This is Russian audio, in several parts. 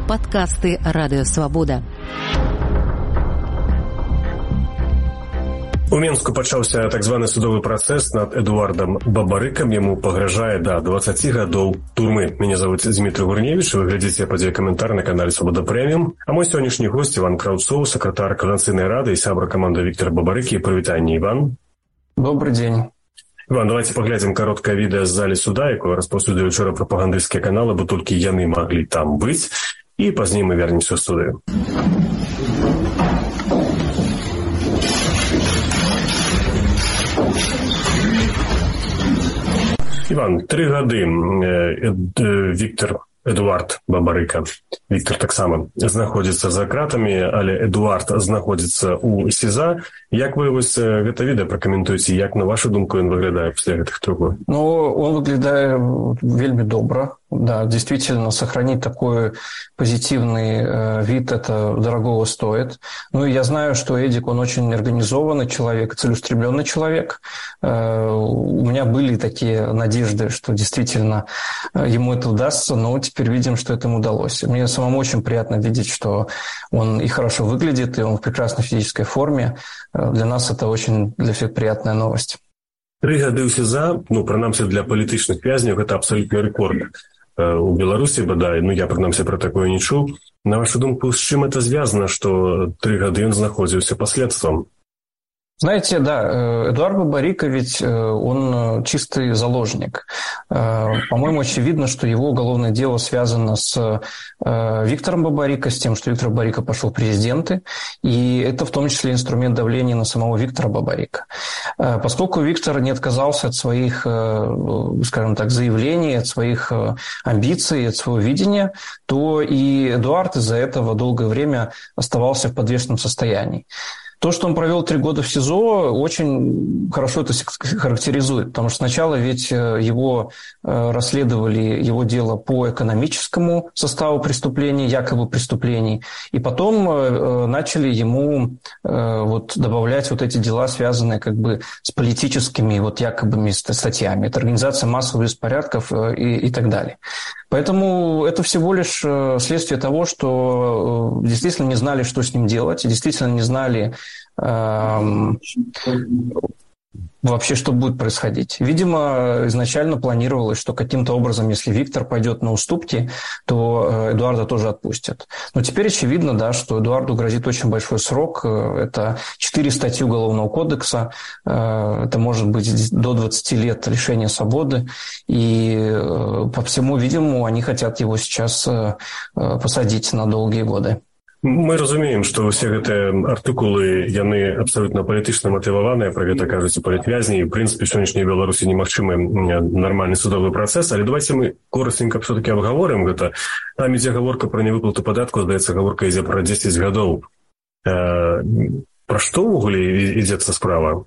Падкасты Радыёвабода. У Мінску пачаўся так званы судовы працэс над Эдуардам Бабарыкам. Яму пагражае да 20 гадоў турмы. Мяне зовут Дмітрий Гурневич. Вы глядзіце падзеі каментар на канале Свабода Прэміум. А мой сённяшні гость Іван Краўцоў, сакратар Координацыйнай рады і сябра каманды Віктора Бабарыкі. Прывітанне, Іван. Добрый день. Іван, давайте паглядзім кароткае відэа з залі суда, якое распаўсюдзілі учора прапагандысцкія каналы, бо толькі яны маглі там быць. І пазней мы вернемся ў студыю. Іван, 3 гады Эдуард Бабарыка, Віктор таксама знаходзіцца за кратамі, але Эдуард знаходзіцца ў СІЗА. Як вы гэта відэа пракаментуеце, як, на вашу думку, ён выглядае пасля гэтых 3 год? Ну, он выглядае вельмі добра. Да, действительно, сохранить такой позитивный вид, это дорогого стоит. Ну, и я знаю, что Эдик, он очень организованный человек, целеустремленный человек. У меня были такие надежды, что действительно ему это удастся, но теперь видим, что это ему удалось. Мне самому очень приятно видеть, что он и хорошо выглядит, и он в прекрасной физической форме. Для нас это очень, для всех приятная новость. 3 гады ў СІЗА, прынамсі для палітычных вязняў, гэта абсалютны рэкорд у Беларусі, бадай, я прынамсі про такое не чуў. На вашу думку, з чым это звязана, што 3 гады ён знаходзіўся па следствам? Знаете, да, Эдуард Бабарыка ведь он чистый заложник. По-моему, очевидно, что его уголовное дело связано с Виктором Бабарыка, с тем, что Виктор Бабарыка пошел в президенты, и это в том числе инструмент давления на самого Виктора Бабарыка. Поскольку Виктор не отказался от своих, скажем так, заявлений, от своих амбиций, от своего видения, то и Эдуард из-за этого долгое время оставался в подвешенном состоянии. То, что он провел 3 года в СИЗО, очень хорошо это характеризует, потому что сначала ведь его расследовали, его дело по экономическому составу преступлений, якобы преступлений, и потом начали ему добавлять эти дела, связанные как бы с политическими якобы статьями. Это организация массовых беспорядков и так далее. Поэтому это всего лишь следствие того, что действительно не знали, что с ним делать, и действительно не знали вообще, что будет происходить. Видимо, изначально планировалось, что каким-то образом, если Виктор пойдет на уступки, то Эдуарда тоже отпустят. Но теперь очевидно, да, что Эдуарду грозит очень большой срок. Это 4 статьи Уголовного кодекса. Это может быть до 20 лет лишения свободы. И по всему видимому, они хотят его сейчас посадить на долгие годы. Мы разумеем, што ўсе гэтыя артыкулы, яны абсалютна палітычна матываваныя, пра гэта кажуць і палітвязні, і, ў прынцыпе, сённяшняй Беларусі немагчымы нармальны судовы працэс, але давайте мы коротенька все-таки абгаворым гэта. Там ідзе гаворка пра невыплату падатку, здаецца, гаворка ідзе пра 10 гадоў. Пра што ўвогуле ідзецца справа?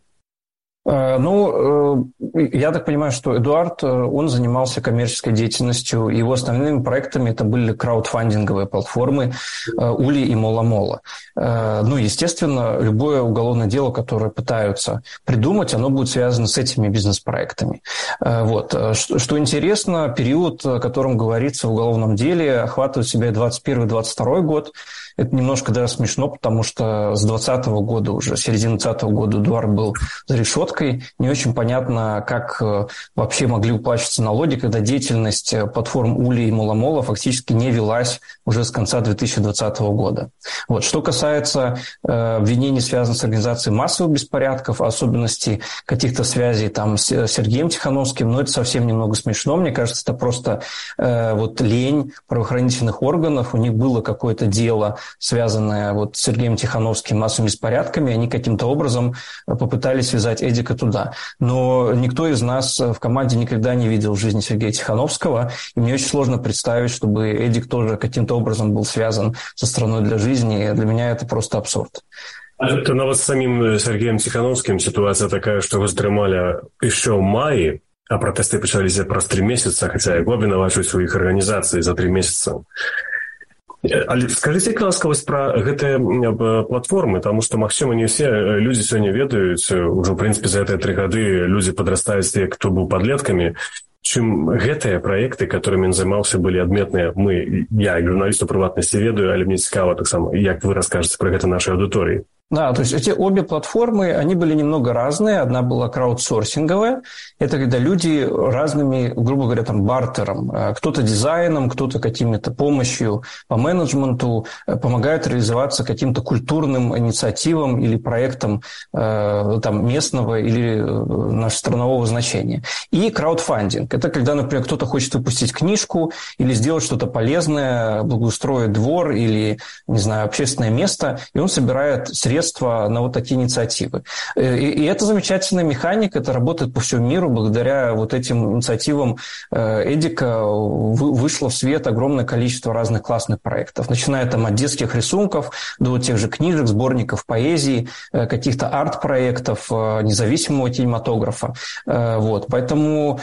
Ну, я так понимаю, что Эдуард, он занимался коммерческой деятельностью, его основными проектами это были краудфандинговые платформы Ули и Мола-Мола. Ну, естественно, любое уголовное дело, которое пытаются придумать, оно будет связано с этими бизнес-проектами. Что интересно, период, о котором говорится в уголовном деле, охватывает себя 21-22 год. Это немножко даже смешно, потому что с 2020 года, уже середины 2020 года Эдуард был за решеткой. Не очень понятно, как вообще могли уплачиваться налоги, когда деятельность платформ Ули и Мола-Мола фактически не велась уже с конца 2020 года. Что касается обвинений, связанных с организацией массовых беспорядков, особенностей каких-то связей там с Сергеем Тихановским, это совсем немного смешно. Мне кажется, это просто лень правоохранительных органов. У них было какое-то дело, связанное с Сергеем Тихановским, массовыми беспорядками, они каким-то образом попытались связать Эдика туда. Но никто из нас в команде никогда не видел в жизни Сергея Тихановского, и мне очень сложно представить, чтобы Эдик тоже каким-то образом был связан со «Страной для жизни». Для меня это просто абсурд. Это нават з самим Сергеем Тихановским ситуация такая, что его затрымали еще в мае, а протесты пачаліся праз 3 месяца, хотя его обвинавачваюць у іх арганізацыі за 3 месяца. Але скажыце ласкавасць пра гэтыя платформы, таму што, магчыма, не ўсе людзі сёння ведаюць, ужо, ў прынцыпе, за гэтыя 3 гады людзі падрастаюць, як хто быў падлеткамі, чым гэтыя праекты, которымі ён займаўся, былі адметныя. Я, як журналіст у прыватнасці, ведаю, але мне цікава таксама, як вы раскажаце пра гэта нашай аўдыторыі. Да, то есть эти обе платформы, они были немного разные. Одна была краудсорсинговая. Это когда люди разными, грубо говоря, там, бартером, кто-то дизайном, кто-то какими-то помощью по менеджменту помогают реализоваться каким-то культурным инициативам или проектам там, местного или странового значения. И краудфандинг. Это когда, например, кто-то хочет выпустить книжку или сделать что-то полезное, благоустроить двор или, не знаю, общественное место, и он собирает средства на вот такие инициативы. И это замечательная механика, это работает по всему миру. Благодаря вот этим инициативам Эдика вышло в свет огромное количество разных классных проектов. Начиная там от детских рисунков до тех же книжек, сборников поэзии, каких-то арт-проектов, независимого кинематографа. Вот. Поэтому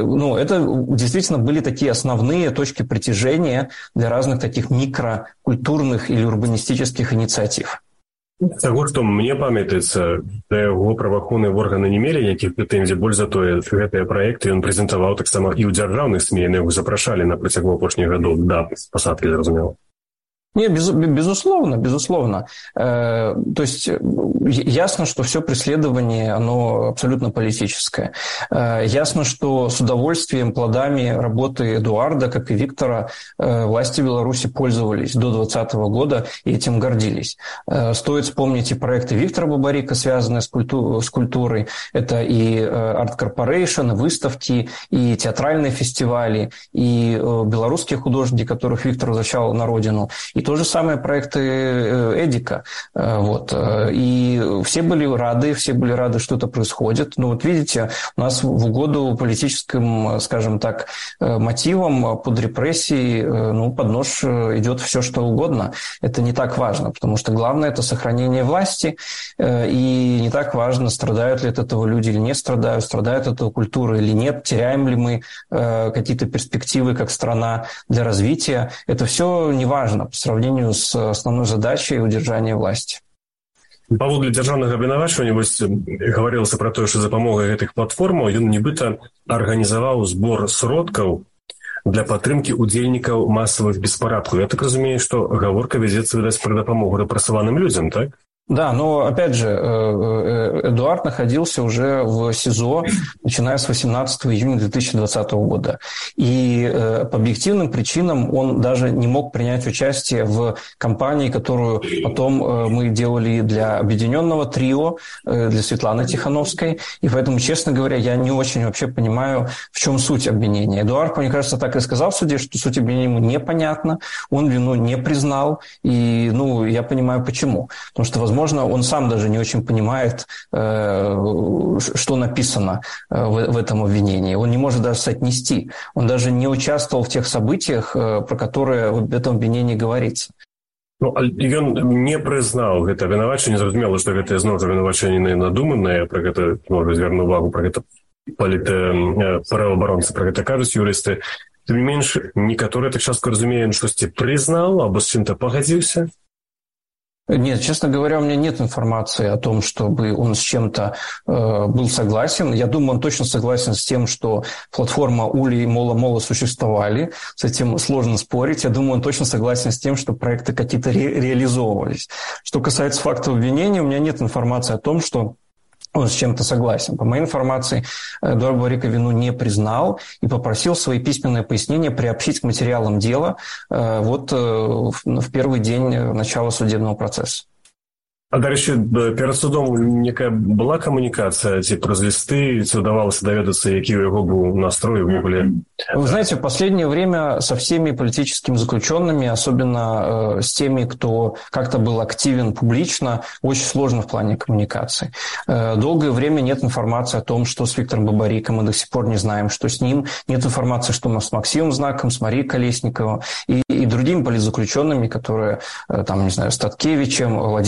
это действительно были такие основные точки притяжения для разных таких микрокультурных или урбанистических инициатив. Таго, што мне памятаецца, да яго праваахоўныя органы не мелі ніякіх прэтэнзій, больш за тое, гэтыя праекты ён прэзентаваў таксама і ў дзяржаўных СМІ, яны яго запрашалі на працягу апошніх гадоў да пасадкі, зразумела. Нет, безусловно. То есть ясно, что все преследование, оно абсолютно политическое. Ясно, что с удовольствием плодами работы Эдуарда, как и Виктора, власти Беларуси пользовались до 2020 года и этим гордились. Стоит вспомнить и проекты Виктора Бабарика, связанные с культурой. Это и Art Corporation, и выставки, и театральные фестивали, и белорусские художники, которых Виктор возвращал на родину. И то же самое проекты Эдика. Вот. И все были рады, что это происходит. Но вот видите, у нас в угоду политическим, скажем так, мотивам под репрессией, под нож идет все, что угодно. Это не так важно, потому что главное – это сохранение власти. И не так важно, страдают ли от этого люди или не страдают, страдает от этого культура или нет, теряем ли мы какие-то перспективы как страна для развития. Это все не важно по сравнению с основной задачей удержания власти. Паводле дзяржаўнага абвінавачвання гаварылася пра тое, што за дапамогай гэтых платформаў ён нібыта арганізаваў збор сродкаў для падтрымкі удзельнікаў масавых беспарадкаў. Я так разумею, што гаворка вядзецца, відаць, пра дапамогу рэпрэсаваным людзям, так? Да, но опять же, Эдуард находился уже в СИЗО, начиная с 18 июня 2020 года. И по объективным причинам он даже не мог принять участие в кампании, которую потом мы делали для Объединенного трио, для Светланы Тихановской. И поэтому, честно говоря, я не очень вообще понимаю, в чем суть обвинения. Эдуард, мне кажется, так и сказал в суде, что суть обвинения ему непонятна, он вину не признал. И, я понимаю, почему. Потому что, возможно, он сам даже не очень понимает, что написано в этом обвинении. Он не может даже соотнести. Он даже не участвовал в тех событиях, про которые в этом обвинении говорится. Ён не прызнаў гэта абвінавачанне, зразумела, што гэтае зноў абвінавачанне надуманае, пра гэта можна звярнуць увагу, пра гэта праваабаронцы, пра гэта кажуць юрысты. Тым не менш, некаторыя так частка разумеюць, штосьці прызнаў або з чым-то пагадзіўся. Нет, честно говоря, у меня нет информации о том, чтобы он с чем-то был согласен. Я думаю, он точно согласен с тем, что платформа Ули и Мола существовали. С этим сложно спорить. Я думаю, он точно согласен с тем, что проекты какие-то реализовывались. Что касается фактов обвинения, у меня нет информации о том, что он с чем-то согласен. По моей информации, Эдуард Бабарика вину не признал и попросил свои письменные пояснения приобщить к материалам дела в первый день начала судебного процесса. А дарэчы, перад судом некая была камунікацыя, ці праз лісты, ці удавалося даведацца, які у яго быў настрой увогуле? Вы знаете, в последнее время со всеми политическими заключенными, особенно с теми, кто как-то был активен публично, очень сложно в плане коммуникации. Долгое время нет информации о том, что с Виктором Бабариком, мы до сих пор не знаем, что с ним. Нет информации, что с Максимом Знаком, с Марией Колесниковой и другими политзаключенными, которые, с Таткевичем, Владимиром Мацкевичем,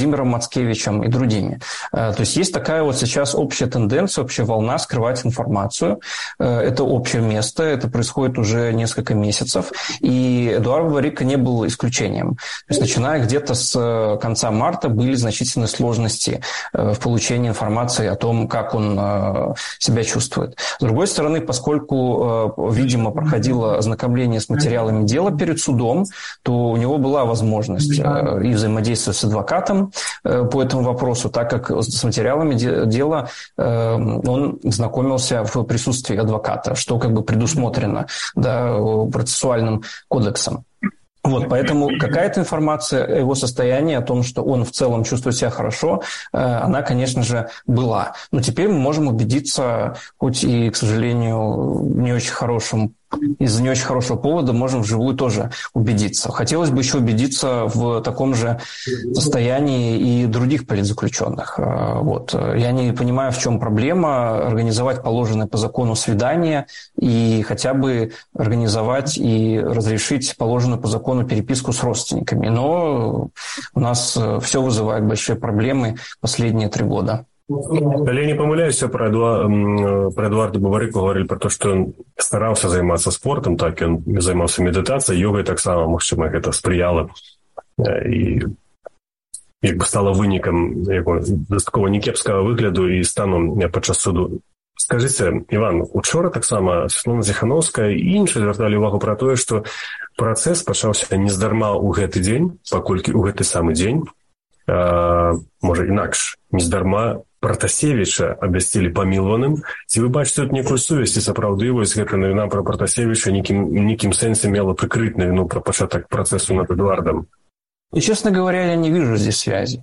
Маскевичем и другими. То есть есть такая вот сейчас общая тенденция, общая волна скрывать информацию. Это общее место, это происходит уже несколько месяцев, и Эдуард Бабарико не был исключением. То есть начиная где-то с конца марта были значительные сложности в получении информации о том, как он себя чувствует. С другой стороны, поскольку, видимо, проходило ознакомление с материалами дела перед судом, то у него была возможность и взаимодействовать с адвокатом по этому вопросу, так как с материалами дела он знакомился в присутствии адвоката, что как бы предусмотрено, да, процессуальным кодексом. Вот, поэтому какая-то информация о его состоянии, о том, что он в целом чувствует себя хорошо, она, конечно же, была. Но теперь мы можем убедиться, хоть и, к сожалению, из-за не очень хорошего повода, можем вживую тоже убедиться. Хотелось бы еще убедиться в таком же состоянии и других политзаключенных. Вот. Я не понимаю, в чем проблема организовать положенное по закону свидание и хотя бы организовать и разрешить положенную по закону переписку с родственниками. Но у нас все вызывает большие проблемы последние 3 года. Але не памыляюся, про Эдуарда Бабарику говорили про то, что он старался заниматься спортом, так он занимался медитацией, йогой таксама, магчыма, гэта спрыяла і як бы стала вынікам яго дастаткова некепскага выгляду і стану падчас суду. Скажыце, Іван, учора таксама Святлана Ціхановская і іншыя звярталі ўвагу пра тое, што працэс пачаўся нездарма ў гэты дзень, паколькі ў гэты самы дзень, можа інакш, нездарма Пратасевіча абвясцілі памілаваным. Ці вы бачыце тут некую сувязь, і сапраўды вось гэта навіна пра Пратасевіча нейкім сэнсе мела прыкрыць навіну пра пачатак працэсу над Эдуардом? И, честно говоря, я не вижу здесь связи.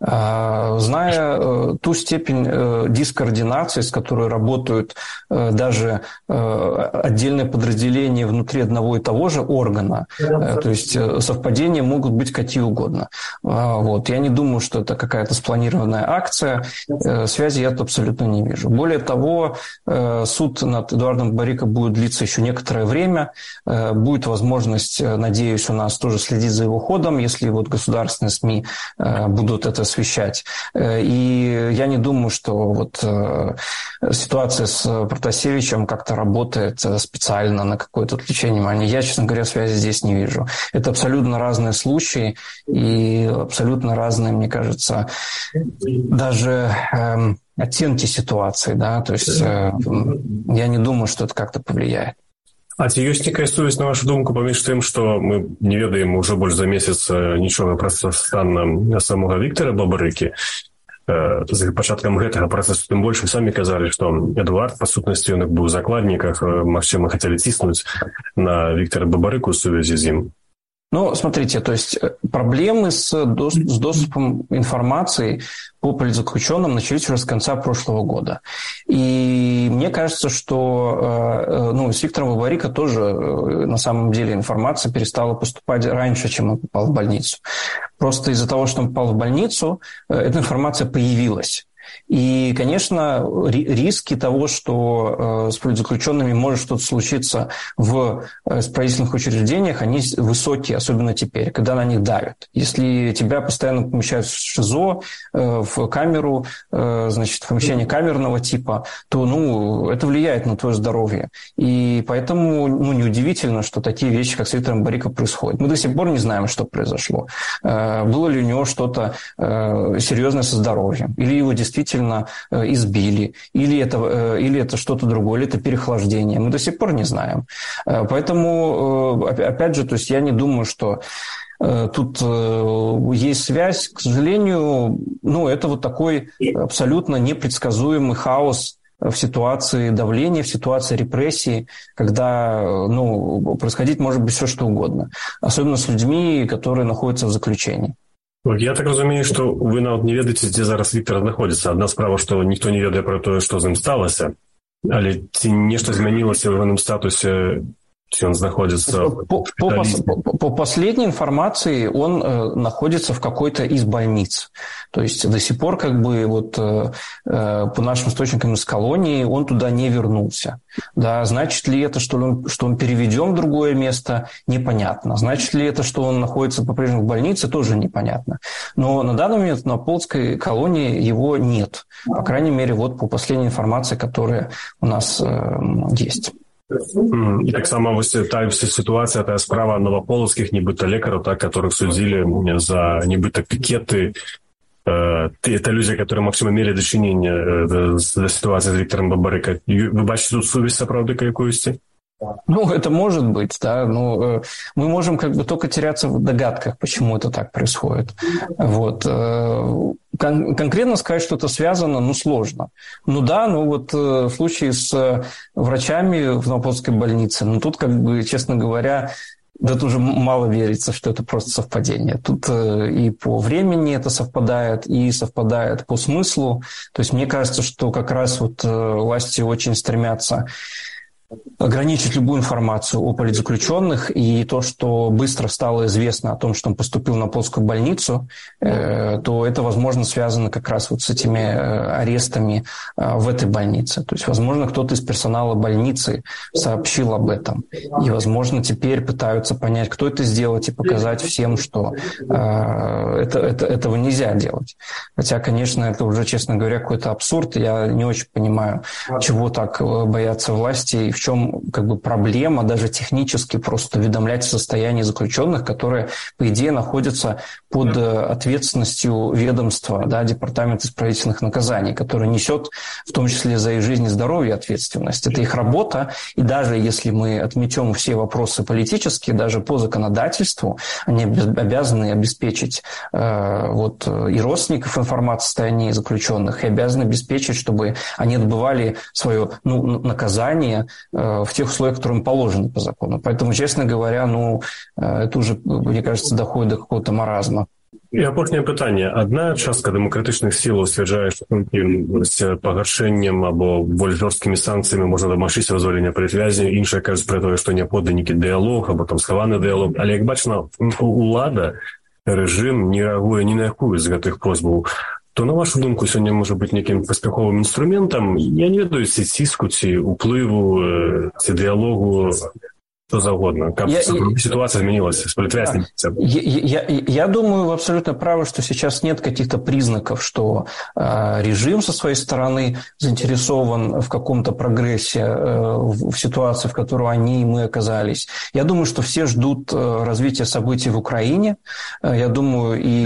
Зная ту степень дискоординации, с которой работают даже отдельные подразделения внутри одного и того же органа, то есть совпадения могут быть какие угодно. Вот. Я не думаю, что это какая-то спланированная акция. Связи я тут абсолютно не вижу. Более того, суд над Эдуардом Бабарико будет длиться еще некоторое время. Будет возможность, надеюсь, у нас тоже следить за его ходом, если вот государственные СМИ будут это освещать. И я не думаю, что вот ситуация с Протасевичем как-то работает специально на какое-то отвлечение внимания. Я, честно говоря, связи здесь не вижу. Это абсолютно разные случаи и абсолютно разные, мне кажется, даже оттенки ситуации. Да? То есть я не думаю, что это как-то повлияет. А ці ёсць некая сувязь, на вашу думку, паміж тым, што мы не ведаем ўжо больш за месяц нічога пра стан самога Віктара Бабарыкі. З пачаткам гэтага працэсу тым больш вы самі казалі, што Эдуард, па сутнасці, ён быў у закладніках, магчыма, хацелі ціснуць на Віктара Бабарыку ў сувязі з ім. Ну, смотрите, то есть проблемы с доступом информации по политзаключенным начались уже с конца прошлого года. И мне кажется, что с Виктором Бабарико тоже на самом деле информация перестала поступать раньше, чем он попал в больницу. Просто из-за того, что он попал в больницу, эта информация появилась. И, конечно, риски того, что с политзаключенными может что-то случиться в исправительных учреждениях, они высокие, особенно теперь, когда на них давят. Если тебя постоянно помещают в ШИЗО, в камеру, значит, в помещение камерного типа, то, это влияет на твое здоровье. И поэтому, неудивительно, что такие вещи, как с Виктором Бабарико, происходят. Мы до сих пор не знаем, что произошло. Было ли у него что-то серьезное со здоровьем, или его действительно избили, или это что-то другое, или это переохлаждение. Мы до сих пор не знаем. Поэтому, опять же, то есть я не думаю, что тут есть связь. К сожалению, это вот такой абсолютно непредсказуемый хаос в ситуации давления, в ситуации репрессии, когда происходить может быть все, что угодно. Особенно с людьми, которые находятся в заключении. Я так разумею, што вы нават не ведаеце, дзе зараз Віктар знаходзіцца. Адна справа, што ніхто не ведае пра тое, што з ім сталася, але ці нешта змянілася ў ягоным статусе Он находится... По последней информации, он находится в какой-то из больниц. То есть до сих пор, как бы, вот, по нашим источникам из колонии, он туда не вернулся. Да, значит ли это, что он переведен в другое место, непонятно. Значит ли это, что он находится по-прежнему в больнице, тоже непонятно. Но на данный момент на Полоцкой колонии его нет. По крайней мере, вот по последней информации, которая у нас есть. І так само ось та ситуація, та справа новополоцьких, нібито лекарів, так, которых судили за нібито пикеты. Это люди, которые максимум имели дочинение до ситуации с Виктором Бабарико. Вы бачите тут сувязь, правда, какую-то? Ну, это может быть, да, но мы можем как бы только теряться в догадках, почему это так происходит. Вот. Конкретно сказать, что это связано, ну, сложно. Ну да, ну вот в случае с врачами в Новополоцкой больнице, ну тут, как бы, честно говоря, да тут уже мало верится, что это просто совпадение. Тут и по времени это совпадает, и совпадает по смыслу. То есть мне кажется, что как раз вот власти очень стремятся ограничить любую информацию о политзаключенных, и то, что быстро стало известно о том, что он поступил на Полоцкую больницу, то это, возможно, связано как раз вот с этими арестами в этой больнице. То есть, возможно, кто-то из персонала больницы сообщил об этом. И, возможно, теперь пытаются понять, кто это сделать, и показать всем, что этого нельзя делать. Хотя, конечно, это уже, честно говоря, какой-то абсурд. Я не очень понимаю, чего так боятся власти, и в чем, как бы, проблема даже технически просто уведомлять о состоянии заключенных, которые, по идее, находятся под ответственностью ведомства, да, Департамента исправительных наказаний, который несет в том числе за их жизнь и здоровье ответственность. Это их работа, и даже если мы отметем все вопросы политические, даже по законодательству они обязаны обеспечить вот, и родственников информации о состоянии заключенных, и обязаны обеспечить, чтобы они отбывали свое наказание в тех условиях, которые им положены по закону. Поэтому, честно говоря, ну, это уже, мне кажется, доходит до какого-то маразма. І апошнє питання. Одна частка демократичних сил стверджує, що з погоршенням або більш жорсткими санкціями можна домогтися визволення політв'язнів, інша каже про те, що необхідний некий діалог або там схований діалог. Але як бачимо, улада, режим не реагує ні на яку з гэтых просьбаў. То, на вашу думку, сёння можа быць некім паспяховым інструментам, я не ведаю, ці ціску, ці уплыву, ці дыялогу, что завгодно. Как ситуация изменилась с политвязнями? Я думаю, вы абсолютно правы, что сейчас нет каких-то признаков, что режим со своей стороны заинтересован в каком-то прогрессе в ситуации, в которой они и мы оказались. Я думаю, что все ждут развития событий в Украине. Я думаю, и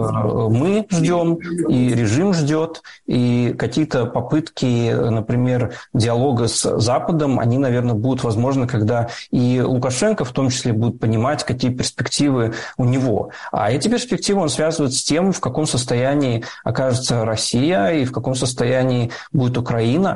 мы ждем, и режим ждет, и какие-то попытки, например, диалога с Западом, они, наверное, будут возможны, когда и Лукашенко в том числе будет понимать, какие перспективы у него. А эти перспективы он связывает с тем, в каком состоянии окажется Россия и в каком состоянии будет Украина,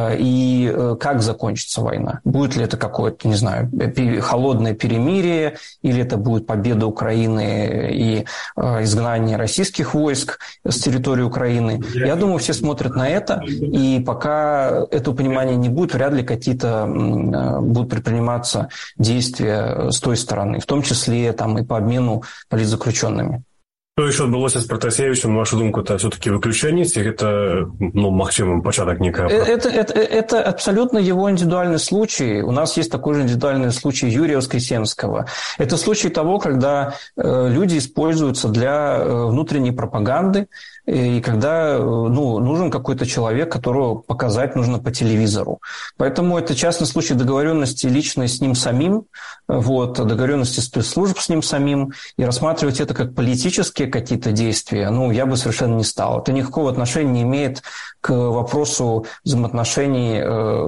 и как закончится война. Будет ли это какое-то, не знаю, холодное перемирие, или это будет победа Украины и изгнание российских войск с территории Украины. Я думаю, все смотрят на это, и пока этого понимания не будет, вряд ли какие-то будут предприниматься действия с той стороны, в том числе там, и по обмену политзаключенными. Что еще отбылось с Протасевичем, на вашу думку, это все-таки выключение, или это, ну, максимум початок некого? Это абсолютно его индивидуальный случай. У нас есть такой же индивидуальный случай Юрия Воскресенского. Это случай того, когда люди используются для внутренней пропаганды, и когда нужен какой-то человек, которого показать нужно по телевизору. Поэтому это частный случай договоренности личной с ним самим, вот, договоренности спецслужб с ним самим, и рассматривать это как политические какие-то действия, я бы совершенно не стал. Это никакого отношения не имеет к вопросу взаимоотношений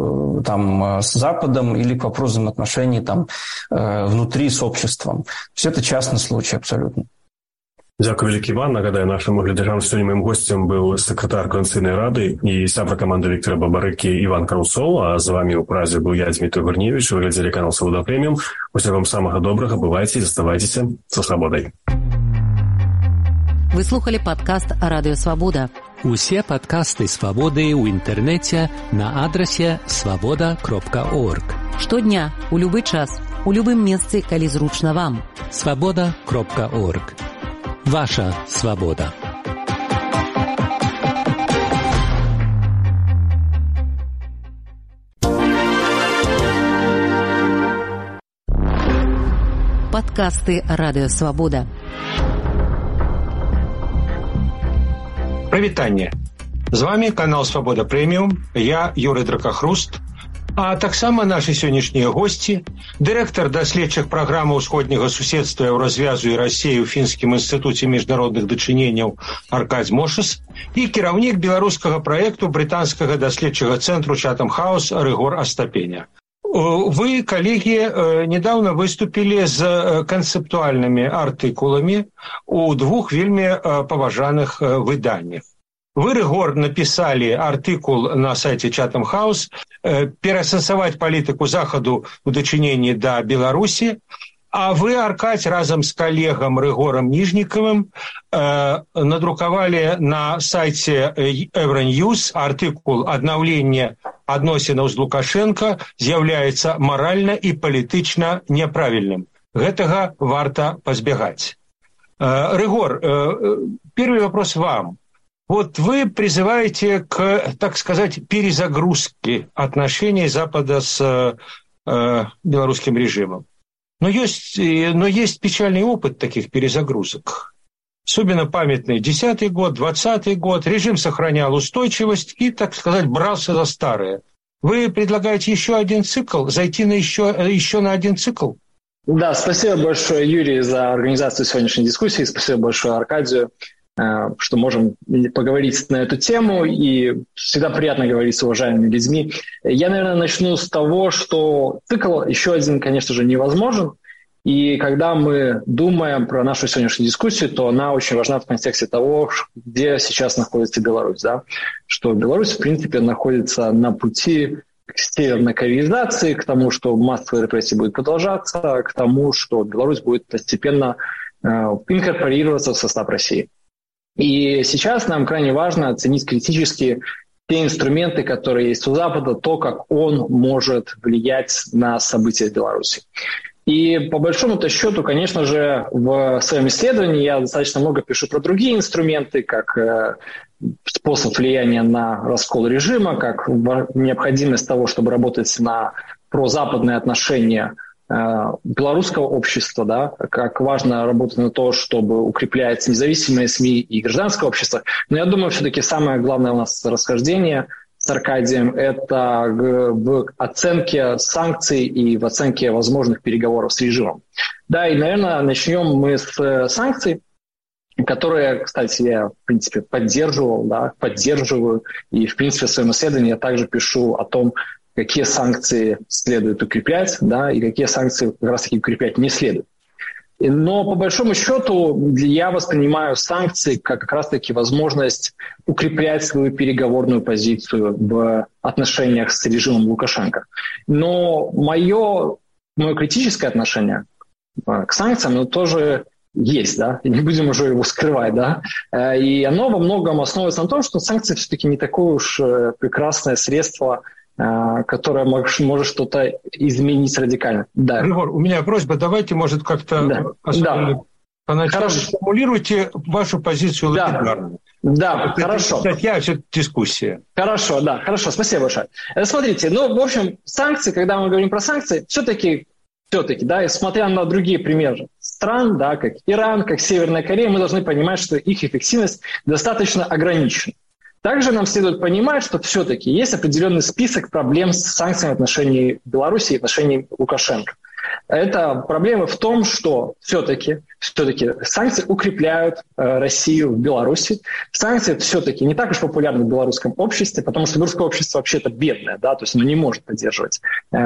там, с Западом или к вопросу взаимоотношений там, внутри с обществом. То есть это частный случай абсолютно. Дякую, великий Іван. Нагадаю, нашим глядачам, сьогодні моїм гостем був секретар Координаційної ради і сябра команди Віктора Бабарики Іван Карусол, а з вами у Празі був я, Дмитрий Горневич, ви глядали канал «Свобода Преміум». Усього вам самого доброго, бувайте і заставайтеся со свободой. Вы слухали падкаст «Радыё Свабода». Усе падкасты «Свабоды» ў інтэрнэце на адрасе swaboda.org. Штодня, у любы час, у любым месцы, калі зручна вам. Свобода.орг. Ваша свобода. Падкасты Радыё Свабода. Прывітанне. З вами канал Свабода Прэміум, я Юрый Дракахруст, а таксама нашы сённяшнія госці, дырэктар даследчых праграмаў усходняга суседства Еўразвязу і Расіі ў Фінскім інстытуце міжнародных дачыненняў Аркадзь Мошас і кіраўнік беларускага праекту брытанскага даследчага цэнтру Chatham House Рыгор Астапеня. Вы, коллеги, недавно выступили с концептуальными артикулами у двух вельми поважаных выданиях. Вы, Рыгор, написали артикул на сайте Chatham House «Перасэнсаваць палітыку Захаду у дачыненні да Беларусі», а вы, Аркадь, разом с коллегом Рыгором Нижниковым надрукавалі на сайте Евроньюз артикул «Аднаўленне адносінаў з Лукашенко з'яўляецца маральна і палітычна няправільным. Гэтага варта пазбягаць». Рыгор, первый вопрос вам. Вот вы призываете к, так сказать, перезагрузке отношений Запада с белорусским режимом. Но есть печальный опыт таких перезагрузок. Особенно памятный 10-й год, 20-й год. Режим сохранял устойчивость и, так сказать, брался за старое. Вы предлагаете еще один цикл, зайти на еще на один цикл? Да, спасибо большое, Юрий, за организацию сегодняшней дискуссии. Спасибо большое Аркадию, что можем поговорить на эту тему. И всегда приятно говорить с уважаемыми людьми. Я, наверное, начну с того, что цикл еще один, конечно же, невозможен. И когда мы думаем про нашу сегодняшнюю дискуссию, то она очень важна в контексте того, где сейчас находится Беларусь. Да? Что Беларусь, в принципе, находится на пути к северной кореизации, к тому, что массовые репрессии будут продолжаться, к тому, что Беларусь будет постепенно инкорпорироваться в состав России. И сейчас нам крайне важно оценить критически те инструменты, которые есть у Запада, то, как он может влиять на события в Беларуси. И по большому-то счету, конечно же, в своем исследовании я достаточно много пишу про другие инструменты, как способ влияния на раскол режима, как необходимость того, чтобы работать на прозападные отношения белорусского общества, да, как важно работать на то, чтобы укреплять независимые СМИ и гражданское общество. Но я думаю, все-таки самое главное у нас расхождение с Аркадием – это в оценке санкций и в оценке возможных переговоров с режимом. Да, и, наверное, начнем мы с санкций, которые, кстати, я, в принципе, поддерживаю. И, в принципе, в своем исследовании я также пишу о том, какие санкции следует укреплять, да, и какие санкции как раз-таки укреплять не следует. Но, по большому счету, я воспринимаю санкции как раз-таки возможность укреплять свою переговорную позицию в отношениях с режимом Лукашенко. Но мое критическое отношение к санкциям тоже есть, да, и не будем уже его скрывать, да. И оно во многом основывается на том, что санкции все-таки не такое уж прекрасное средство, которая может что-то изменить радикально. Да. Рыгор, у меня просьба, давайте, может, как-то поначалу сформулируйте вашу позицию лапидарно. Да, хорошо. Статья, все дискуссия. Хорошо, спасибо большое. Смотрите, в общем, санкции, когда мы говорим про санкции, все-таки, да, смотря на другие примеры стран, да, как Иран, как Северная Корея, мы должны понимать, что их эффективность достаточно ограничена. Также нам следует понимать, что все-таки есть определенный список проблем с санкциями в отношении Беларуси и в отношении Лукашенко. Это проблемы в том, что все-таки санкции укрепляют Россию в Беларуси. Санкции все-таки не так уж популярны в белорусском обществе, потому что белорусское общество вообще-то бедное, да, то есть оно не может поддерживать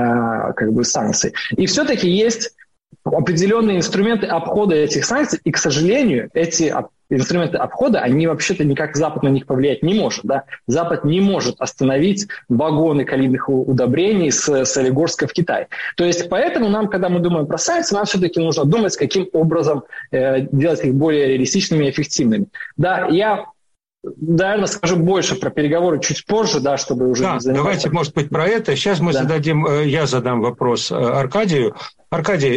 санкции. И все-таки есть определенные инструменты обхода этих санкций, и, к сожалению, эти инструменты обхода, они вообще-то никак Запад на них повлиять не может. Да? Запад не может остановить вагоны калийных удобрений с Солигорска в Китай. То есть поэтому нам, когда мы думаем про санкции, нам все-таки нужно думать, каким образом делать их более реалистичными и эффективными. Да, я наверное, скажу больше про переговоры чуть позже, да, чтобы уже не заниматься. Давайте, может быть, про это. Сейчас мы я задам вопрос Аркадию. Аркадий,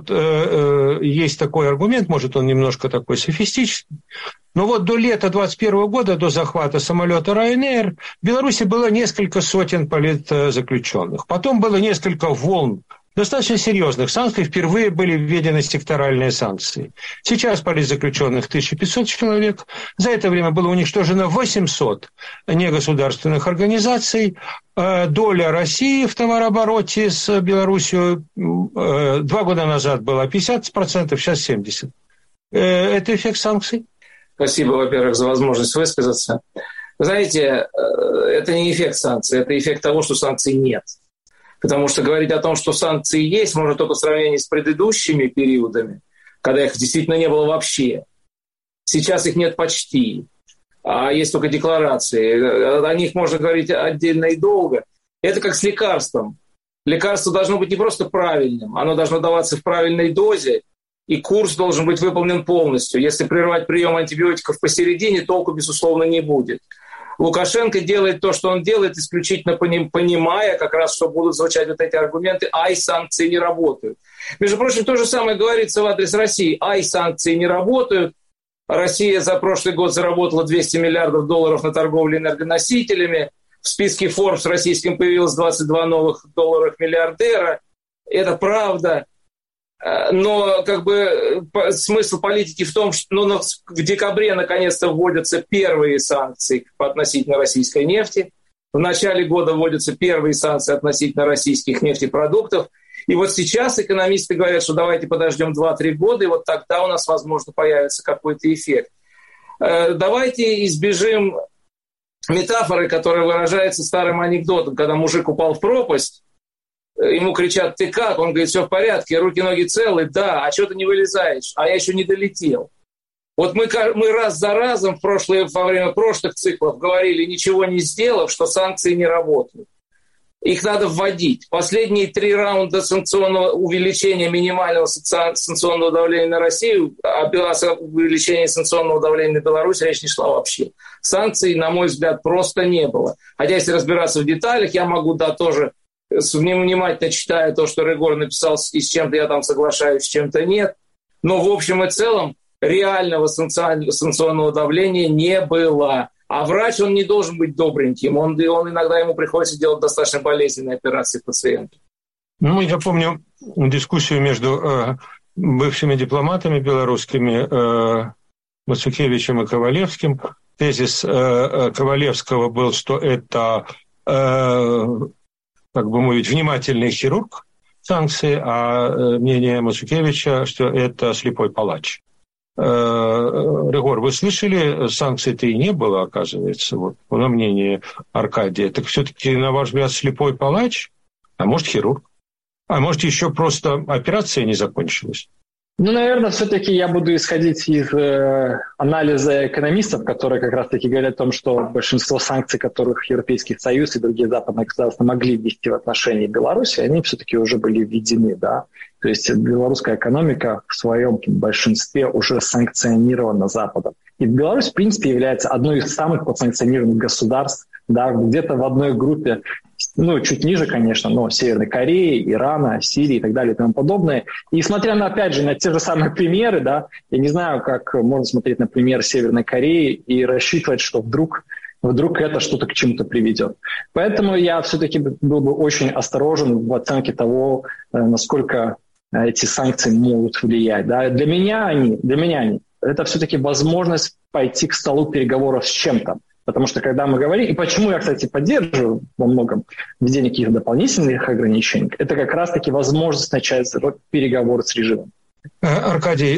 есть такой аргумент, может, он немножко такой софистический, но вот до лета 2021 года, до захвата самолета Ryanair, в Беларуси было несколько сотен политзаключенных. Потом было несколько волн достаточно серьезных санкций. Впервые были введены секторальные санкции. Сейчас политзаключенных 1500 человек. За это время было уничтожено 800 негосударственных организаций. Доля России в товарообороте с Беларусью 2 года назад была 50%, сейчас 70%. Это эффект санкций? Спасибо, во-первых, за возможность высказаться. Вы знаете, это не эффект санкций, это эффект того, что санкций нет. Потому что говорить о том, что санкции есть, можно только в сравнении с предыдущими периодами, когда их действительно не было вообще. Сейчас их нет почти, а есть только декларации. О них можно говорить отдельно и долго. Это как с лекарством. Лекарство должно быть не просто правильным, оно должно даваться в правильной дозе, и курс должен быть выполнен полностью. Если прервать прием антибиотиков посередине, толку, безусловно, не будет. Лукашенко делает то, что он делает, исключительно понимая, как раз, что будут звучать вот эти аргументы, санкции не работают. Между прочим, то же самое говорится в адрес России. Санкции не работают. Россия за прошлый год заработала $200 миллиардов на торговле энергоносителями. В списке Forbes российским появилось 22 новых долларов-миллиардера. Это правда. Но смысл политики в том, что в декабре наконец-то вводятся первые санкции относительно российской нефти. В начале года вводятся первые санкции относительно российских нефтепродуктов. И вот сейчас экономисты говорят, что давайте подождем 2-3 года, и вот тогда у нас, возможно, появится какой-то эффект. Давайте избежим метафоры, которая выражается старым анекдотом, когда мужик упал в пропасть. Ему кричат: ты как? Он говорит: все в порядке, руки-ноги целы. Да, а что ты не вылезаешь? А я еще не долетел. Вот мы раз за разом во время прошлых циклов говорили, ничего не сделав, что санкции не работают. Их надо вводить. Последние 3 раунда санкционного увеличения минимального санкционного давления на Россию, о увеличении санкционного давления на Беларусь речь не шла вообще. Санкций, на мой взгляд, просто не было. Хотя, если разбираться в деталях, я могу, тоже внимательно читая то, что Рыгор написал, и с чем-то я там соглашаюсь, с чем-то нет. Но в общем и целом реального санкционного давления не было. А врач, он не должен быть добреньким. Он иногда ему приходится делать достаточно болезненные операции пациенту. Я помню дискуссию между бывшими дипломатами белорусскими Мацукевичем и Ковалевским. Тезис Ковалевского был, что это, внимательный хирург санкции, а мнение Мацукевича, что это слепой палач. Рыгор, вы слышали, санкций-то и не было, оказывается, на мнение Аркадия. Так все-таки, на ваш взгляд, слепой палач? А может, хирург? А может, еще просто операция не закончилась? Наверное, все-таки я буду исходить из анализа экономистов, которые как раз-таки говорят о том, что большинство санкций, которых Европейский Союз и другие западные государства могли ввести в отношении Беларуси, они все-таки уже были введены, да. То есть белорусская экономика в своем большинстве уже санкционирована Западом. И Беларусь, в принципе, является одной из самых подсанкционированных государств, да, где-то в одной группе, чуть ниже, конечно, но Северной Кореи, Ирана, Сирии и так далее и тому подобное. И смотря опять же, на те же самые примеры, да, я не знаю, как можно смотреть на пример Северной Кореи и рассчитывать, что вдруг это что-то к чему-то приведет. Поэтому я все-таки был бы очень осторожен в оценке того, насколько эти санкции могут влиять. Да. Для меня они это все-таки возможность пойти к столу переговоров с чем-то. Потому что когда мы говорим, и почему я, кстати, поддерживаю во многом введение каких-то дополнительных ограничений, это как раз-таки возможность начать переговоры с режимом. Аркадий,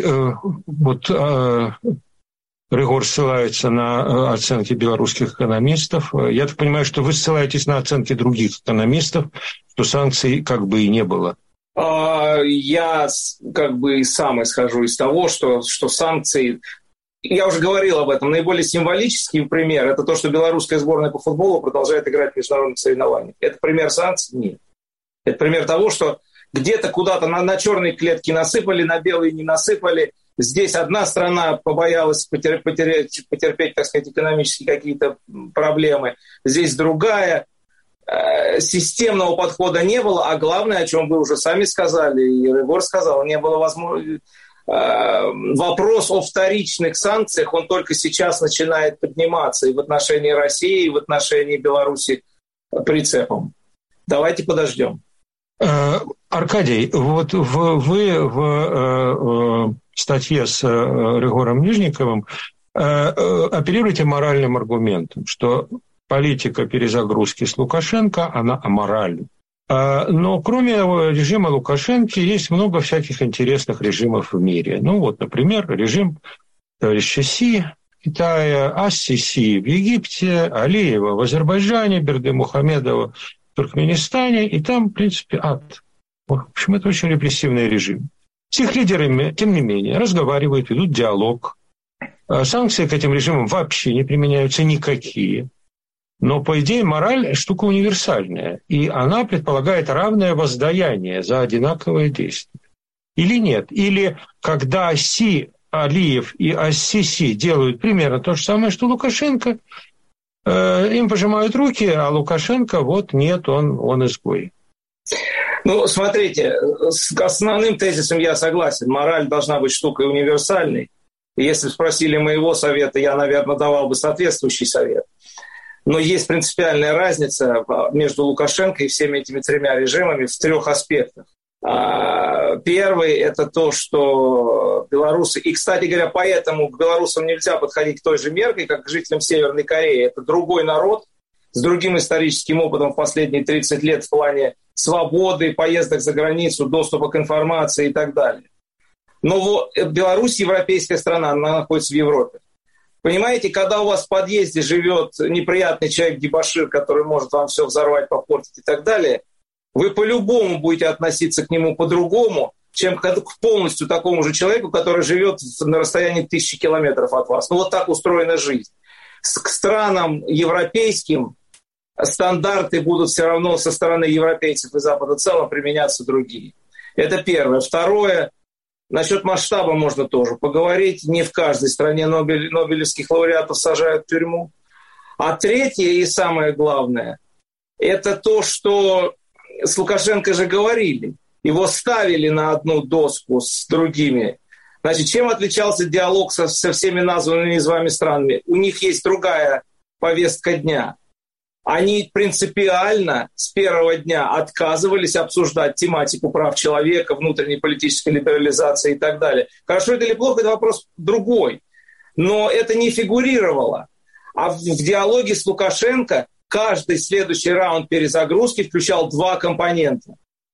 Рыгор ссылается на оценки белорусских экономистов. Я так понимаю, что вы ссылаетесь на оценки других экономистов, что санкций и не было. Я сам исхожу из того, что санкции... Я уже говорил об этом. Наиболее символический пример – это то, что белорусская сборная по футболу продолжает играть в международных соревнованиях. Это пример санкций? Нет. Это пример того, что где-то куда-то на черные клетки насыпали, на белые не насыпали. Здесь одна страна побоялась потерпеть, так сказать, экономические какие-то проблемы, здесь другая. Системного подхода не было, а главное, о чем вы уже сами сказали, и Егор сказал, не было возможности. Вопрос о вторичных санкциях, он только сейчас начинает подниматься и в отношении России, и в отношении Беларуси прицепом. Давайте подождем. Аркадий, вот вы в статье с Ригором Нижниковым оперируете моральным аргументом, что политика перезагрузки с Лукашенко, она аморальна. Но кроме режима Лукашенко есть много всяких интересных режимов в мире. Ну вот, например, режим товарища Си в Китае, Ас-Сиси в Египте, Алиева в Азербайджане, Бердымухамедова в Туркменистане, и там, в принципе, ад. В общем, это очень репрессивный режим. С их лидерами, тем не менее, разговаривают, ведут диалог. Санкции к этим режимам вообще не применяются никакие. Но, по идее, мораль – штука универсальная, и она предполагает равное воздаяние за одинаковое действие. Или нет? Или когда Си, Алиев и Ас-Сиси делают примерно то же самое, что Лукашенко, им пожимают руки, а Лукашенко, вот нет, он изгой. Ну, смотрите, с основным тезисом я согласен. Мораль должна быть штукой универсальной. И если бы спросили моего совета, я, наверное, давал бы соответствующий совет. Но есть принципиальная разница между Лукашенко и всеми этими тремя режимами в трех аспектах. Первый – это то, что белорусы… И, кстати говоря, поэтому к белорусам нельзя подходить к той же мерке, как к жителям Северной Кореи. Это другой народ с другим историческим опытом в последние 30 лет в плане свободы, поездок за границу, доступа к информации и так далее. Но Беларусь – европейская страна, она находится в Европе. Понимаете, когда у вас в подъезде живет неприятный человек-дебошир, который может вам все взорвать, попортить и так далее, вы по-любому будете относиться к нему по-другому, чем к полностью такому же человеку, который живет на расстоянии 1000 километров от вас. Ну вот так устроена жизнь. К странам европейским стандарты будут все равно со стороны европейцев и Запада в целом применяться другие. Это первое. Второе. Насчет масштаба можно тоже поговорить. Не в каждой стране нобелевских лауреатов сажают в тюрьму. А третье и самое главное, это то, что с Лукашенко же говорили. Его ставили на одну доску с другими. Значит, чем отличался диалог со всеми названными из вами странами? У них есть другая повестка дня. Они принципиально с первого дня отказывались обсуждать тематику прав человека, внутренней политической либерализации и так далее. Хорошо это или плохо, это вопрос другой. Но это не фигурировало. А в диалоге с Лукашенко каждый следующий раунд перезагрузки включал два компонента.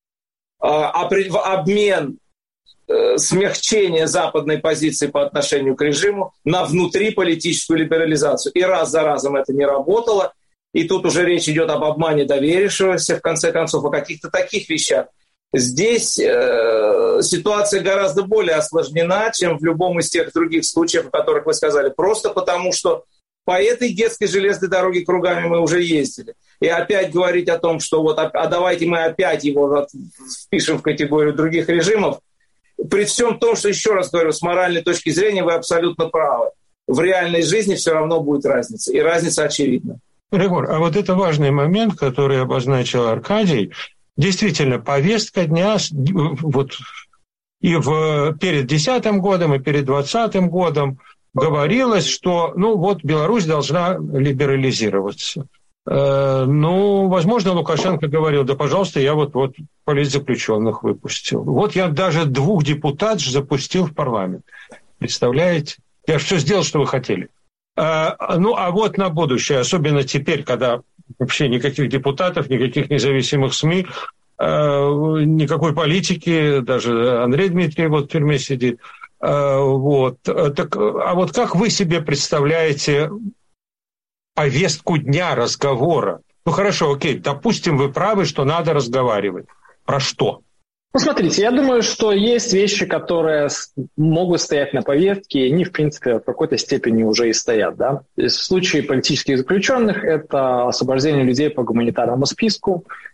Обмен, смягчение западной позиции по отношению к режиму на внутриполитическую либерализацию. И раз за разом это не работало. И тут уже речь идет об обмане доверившегося, в конце концов, о каких-то таких вещах. Здесь ситуация гораздо более осложнена, чем в любом из тех других случаев, о которых вы сказали. Просто потому, что по этой детской железной дороге кругами мы уже ездили. И опять говорить о том, что вот, а давайте мы опять его впишем в категорию других режимов, при всем том, что, еще раз говорю, с моральной точки зрения вы абсолютно правы. В реальной жизни все равно будет разница. И разница очевидна. Ригор, а вот это важный момент, который обозначил Аркадий. Действительно, повестка дня вот и перед 2010 годом, и перед 2020 годом говорилось, что ну вот Беларусь должна либерализироваться. Ну, возможно, Лукашенко говорил, да, пожалуйста, я вот политзаключенных выпустил. Вот я даже 2 депутатов запустил в парламент. Представляете? Я все сделал, что вы хотели. Ну, а вот на будущее, особенно теперь, когда вообще никаких депутатов, никаких независимых СМИ, никакой политики, даже Андрей Дмитриев вот в тюрьме сидит. Вот. Так, а вот как вы себе представляете повестку дня разговора? Ну, хорошо, окей, допустим, вы правы, что надо разговаривать. Про что? Ну, смотрите, я думаю, что есть вещи, которые могут стоять на повестке, и они, в принципе, в какой-то степени уже и стоят. Да? В случае политических заключенных это освобождение людей по гуманитарному списку,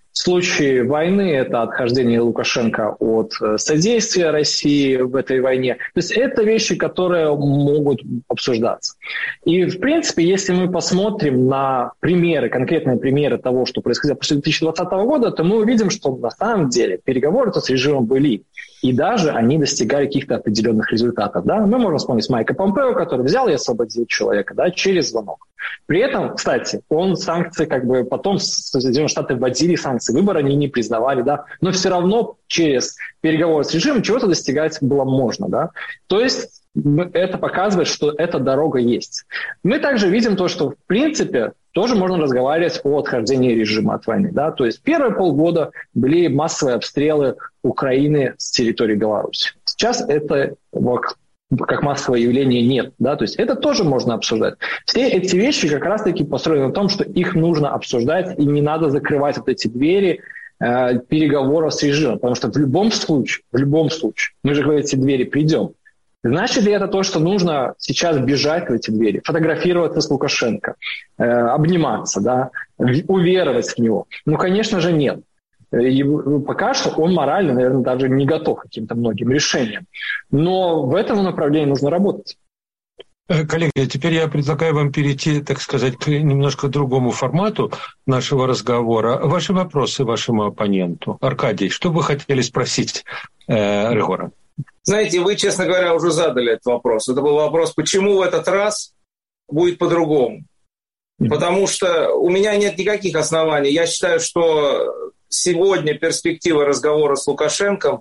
В случае войны это отхождение Лукашенко от содействия России в этой войне. То есть это вещи, которые могут обсуждаться. И, в принципе, если мы посмотрим на примеры, конкретные примеры того, что происходило после 2020 года, то мы увидим, что на самом деле переговоры с режимом были. И даже они достигали каких-то определенных результатов. Да? Мы можем вспомнить Майка Помпео, который взял и освободил человека, да, через звонок. При этом, кстати, он санкции потом Соединенные Штаты вводили санкции, выборы они не признавали, да, но все равно через переговоры с режимом чего-то достигать было можно. Да? То есть это показывает, что эта дорога есть. Мы также видим то, что в принципе тоже можно разговаривать о отхождении режима от войны. Да? То есть первые полгода были массовые обстрелы Украины с территории Беларуси. Сейчас это как массовое явление нет. Да? То есть это тоже можно обсуждать. Все эти вещи как раз-таки построены на том, что их нужно обсуждать, и не надо закрывать вот эти двери переговоров с режимом. Потому что в любом случае, мы же в эти двери придем. Значит ли это то, что нужно сейчас бежать в эти двери, фотографироваться с Лукашенко, обниматься, да, уверовать в него? Ну, конечно же, нет. И пока что он морально, наверное, даже не готов к каким-то многим решениям. Но в этом направлении нужно работать. Коллеги, теперь я предлагаю вам перейти, так сказать, к немножко другому формату нашего разговора. Ваши вопросы вашему оппоненту. Аркадий, что вы хотели спросить Рыгора? Знаете, вы, честно говоря, уже задали этот вопрос. Это был вопрос, почему в этот раз будет по-другому. Потому что у меня нет никаких оснований. Я считаю, что сегодня перспектива разговора с Лукашенко,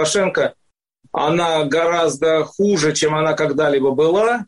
она гораздо хуже, чем она когда-либо была.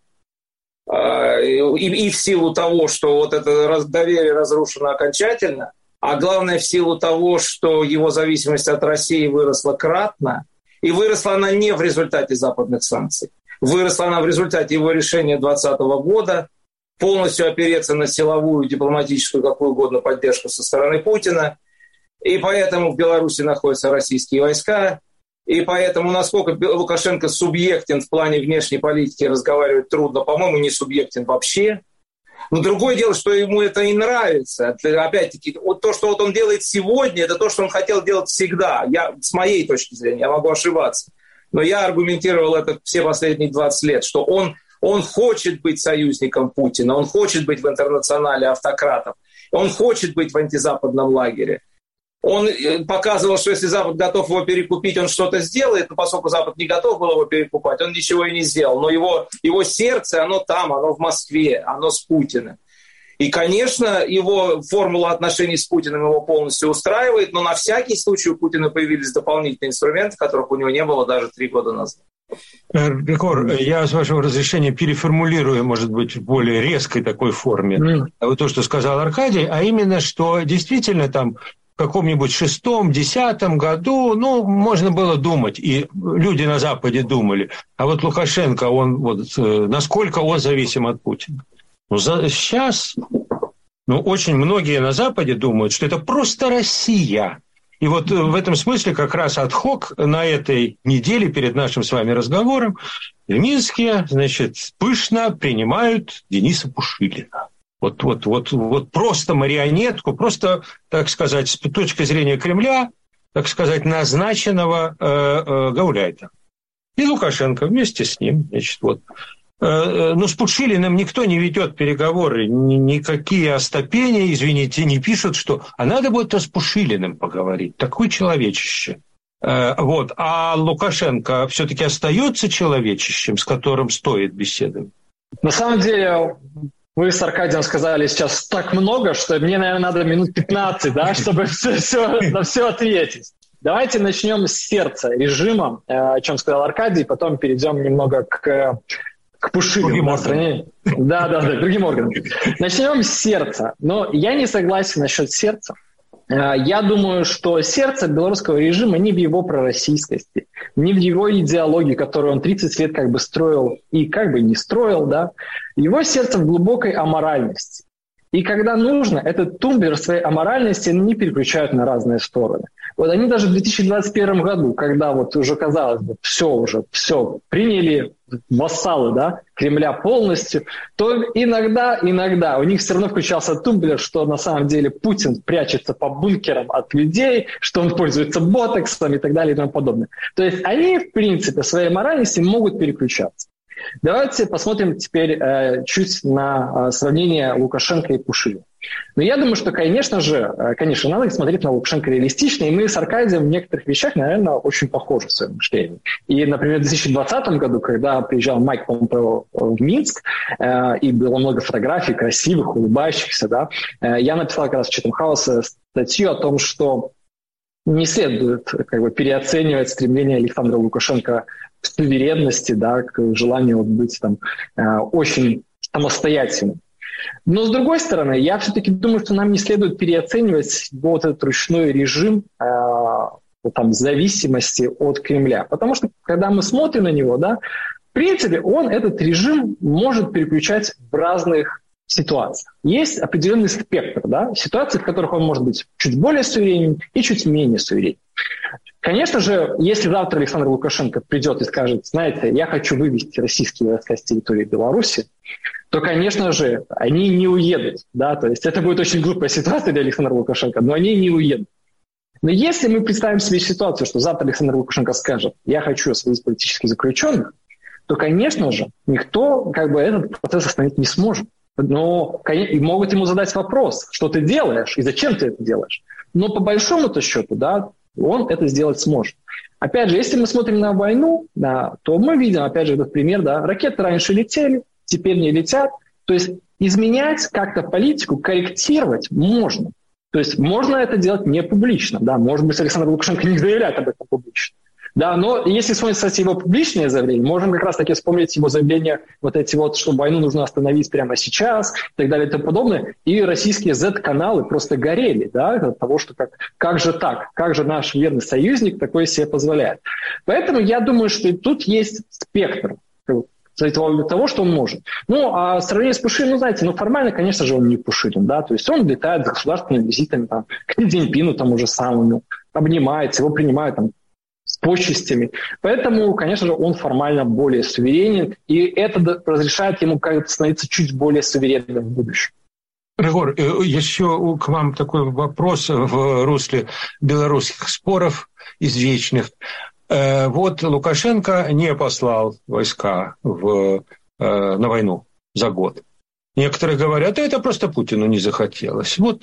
И в силу того, что вот это доверие разрушено окончательно, а главное в силу того, что его зависимость от России выросла кратно. И выросла она не в результате западных санкций. Выросла она в результате его решения 2020 года полностью опереться на силовую, дипломатическую, какую угодно поддержку со стороны Путина. И поэтому в Беларуси находятся российские войска. И поэтому, насколько Лукашенко субъектен в плане внешней политики, разговаривать трудно. По-моему, не субъектен вообще. Но другое дело, что ему это и нравится. Опять-таки, вот то, что вот он делает сегодня, это то, что он хотел делать всегда. С моей точки зрения, я могу ошибаться. Но я аргументировал это все последние 20 лет, что он хочет быть союзником Путина, он хочет быть в интернационале автократов, он хочет быть в антизападном лагере. Он показывал, что если Запад готов его перекупить, он что-то сделает, но поскольку Запад не готов был его перекупать, он ничего и не сделал. Но его сердце, оно там, оно в Москве, оно с Путиным. И, конечно, его формула отношений с Путиным его полностью устраивает, но на всякий случай у Путина появились дополнительные инструменты, которых у него не было даже 3 года назад. Рыгор, я, с вашего разрешения, переформулирую, может быть, в более резкой такой форме вот то, что сказал Аркадий, а именно, что действительно там в каком-нибудь 6-10 году, можно было думать, и люди на Западе думали, а вот Лукашенко, насколько он зависим от Путина. Сейчас, очень многие на Западе думают, что это просто Россия. И вот в этом смысле как раз ad-hoc на этой неделе перед нашим с вами разговором в Минске, пышно принимают Дениса Пушилина. Вот просто марионетку, просто, так сказать, с точки зрения Кремля, так сказать, назначенного гауляйтера. И Лукашенко вместе с ним, с Пушилиным никто не ведет переговоры, никакие остопения, извините, не пишут, что а надо будет с Пушилиным поговорить, такое человечище. А Лукашенко все-таки остается человечищем, с которым стоит беседовать? На самом деле, вы с Аркадием сказали сейчас так много, что мне, наверное, надо минут 15, да, чтобы на все ответить. Давайте начнем с сердца режима, о чем сказал Аркадий, потом перейдем немного к Пушилину на стране. Да, другим органам. Начнем с сердца. Но я не согласен насчет сердца. Я думаю, что сердце белорусского режима не в его пророссийскости, не в его идеологии, которую он 30 лет строил и не строил, да. Его сердце в глубокой аморальности. И когда нужно, этот тумблер своей аморальности не переключают на разные стороны. Они даже в 2021 году, когда уже казалось бы, все приняли, вассалы, да, Кремля полностью, то иногда у них все равно включался тумблер, что на самом деле Путин прячется по бункерам от людей, что он пользуется ботоксом и так далее и тому подобное. То есть они, в принципе, в своей моральности могут переключаться. Давайте посмотрим теперь чуть на сравнение Лукашенко и Пушилина. Но я думаю, что, конечно, надо смотреть на Лукашенко реалистично, и мы с Аркадием в некоторых вещах, наверное, очень похожи в своем мышлении. И, например, в 2020 году, когда приезжал Майк Помпео в Минск, и было много фотографий красивых, улыбающихся, да, я написал как раз в Chatham House статью о том, что не следует переоценивать стремление Александра Лукашенко к суверенности, да, к желанию быть там, очень самостоятельным. Но, с другой стороны, я все-таки думаю, что нам не следует переоценивать вот этот ручной режим зависимости от Кремля. Потому что, когда мы смотрим на него, да, в принципе, он этот режим может переключать в разных ситуациях. Есть определенный спектр, да, ситуаций, в которых он может быть чуть более суверенен и чуть менее суверенен. Конечно же, если завтра Александр Лукашенко придет и скажет, знаете, я хочу вывести российские войска с территории Беларуси, то, конечно же, они не уедут. Да? То есть это будет очень глупая ситуация для Александра Лукашенко, но они не уедут. Но если мы представим себе ситуацию, что завтра Александр Лукашенко скажет, я хочу освободить политических заключенных, то, конечно же, никто этот процесс остановить не сможет. Но могут ему задать вопрос, что ты делаешь и зачем ты это делаешь. Но по большому-то счету, да, он это сделать сможет. Опять же, если мы смотрим на войну, да, то мы видим, опять же, этот пример, да, ракеты раньше летели, теперь не летят. То есть изменять как-то политику, корректировать можно. То есть можно это делать не публично. Да, может быть, Александр Лукашенко не заявляет об этом публично. Да, но если вспомнить, кстати, его публичные заявления, можем как раз-таки вспомнить его заявления что войну нужно остановить прямо сейчас и так далее и тому подобное. И российские Z-каналы просто горели, да, от того, что как же так, как же наш верный союзник такое себе позволяет. Поэтому я думаю, что тут есть спектр того, что он может. Ну, а в сравнении с Пушилиным, знаете, формально, конечно же, он не Пушилин, да, то есть он летает с государственными визитами, там, к Си Цзиньпину тому же самому, обнимается, его принимают там с почестями. Поэтому, конечно же, он формально более суверенен, и это разрешает ему становиться чуть более суверенным в будущем. Ригор, еще к вам такой вопрос в русле белорусских споров извечных. Вот Лукашенко не послал войска на войну за год. Некоторые говорят, это просто Путину не захотелось. Вот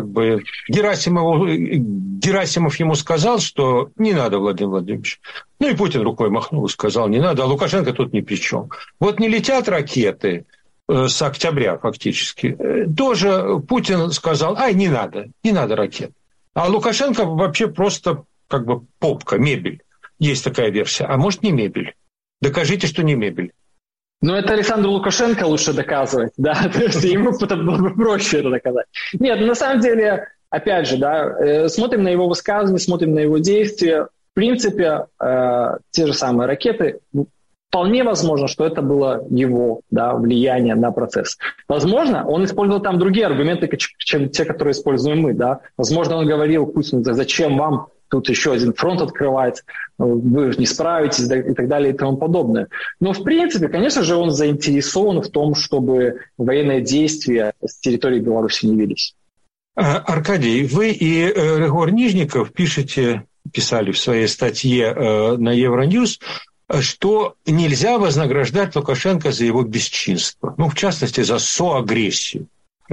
Герасимов ему сказал, что не надо, Владимир Владимирович. Ну и Путин рукой махнул и сказал, не надо, а Лукашенко тут ни при чем. Вот не летят ракеты с октября фактически. Тоже Путин сказал, не надо ракет. А Лукашенко вообще просто попка, мебель. Есть такая версия. А может, не мебель? Докажите, что не мебель. Ну, это Александру Лукашенко лучше доказывать, да, то есть ему было бы проще это доказать. Нет, на самом деле, опять же, да, смотрим на его высказывания, смотрим на его действия. В принципе, те же самые ракеты, вполне возможно, что это было его, да, влияние на процесс. Возможно, он использовал там другие аргументы, чем те, которые используем мы, да. Возможно, он говорил Путину, зачем вам тут еще один фронт открывать, вы не справитесь и так далее и тому подобное. Но, в принципе, конечно же, он заинтересован в том, чтобы военные действия с территории Беларуси не велись. Аркадий, вы и Ригор Нижников писали в своей статье на Евроньюз, что нельзя вознаграждать Лукашенко за его бесчинство, в частности, за соагрессию.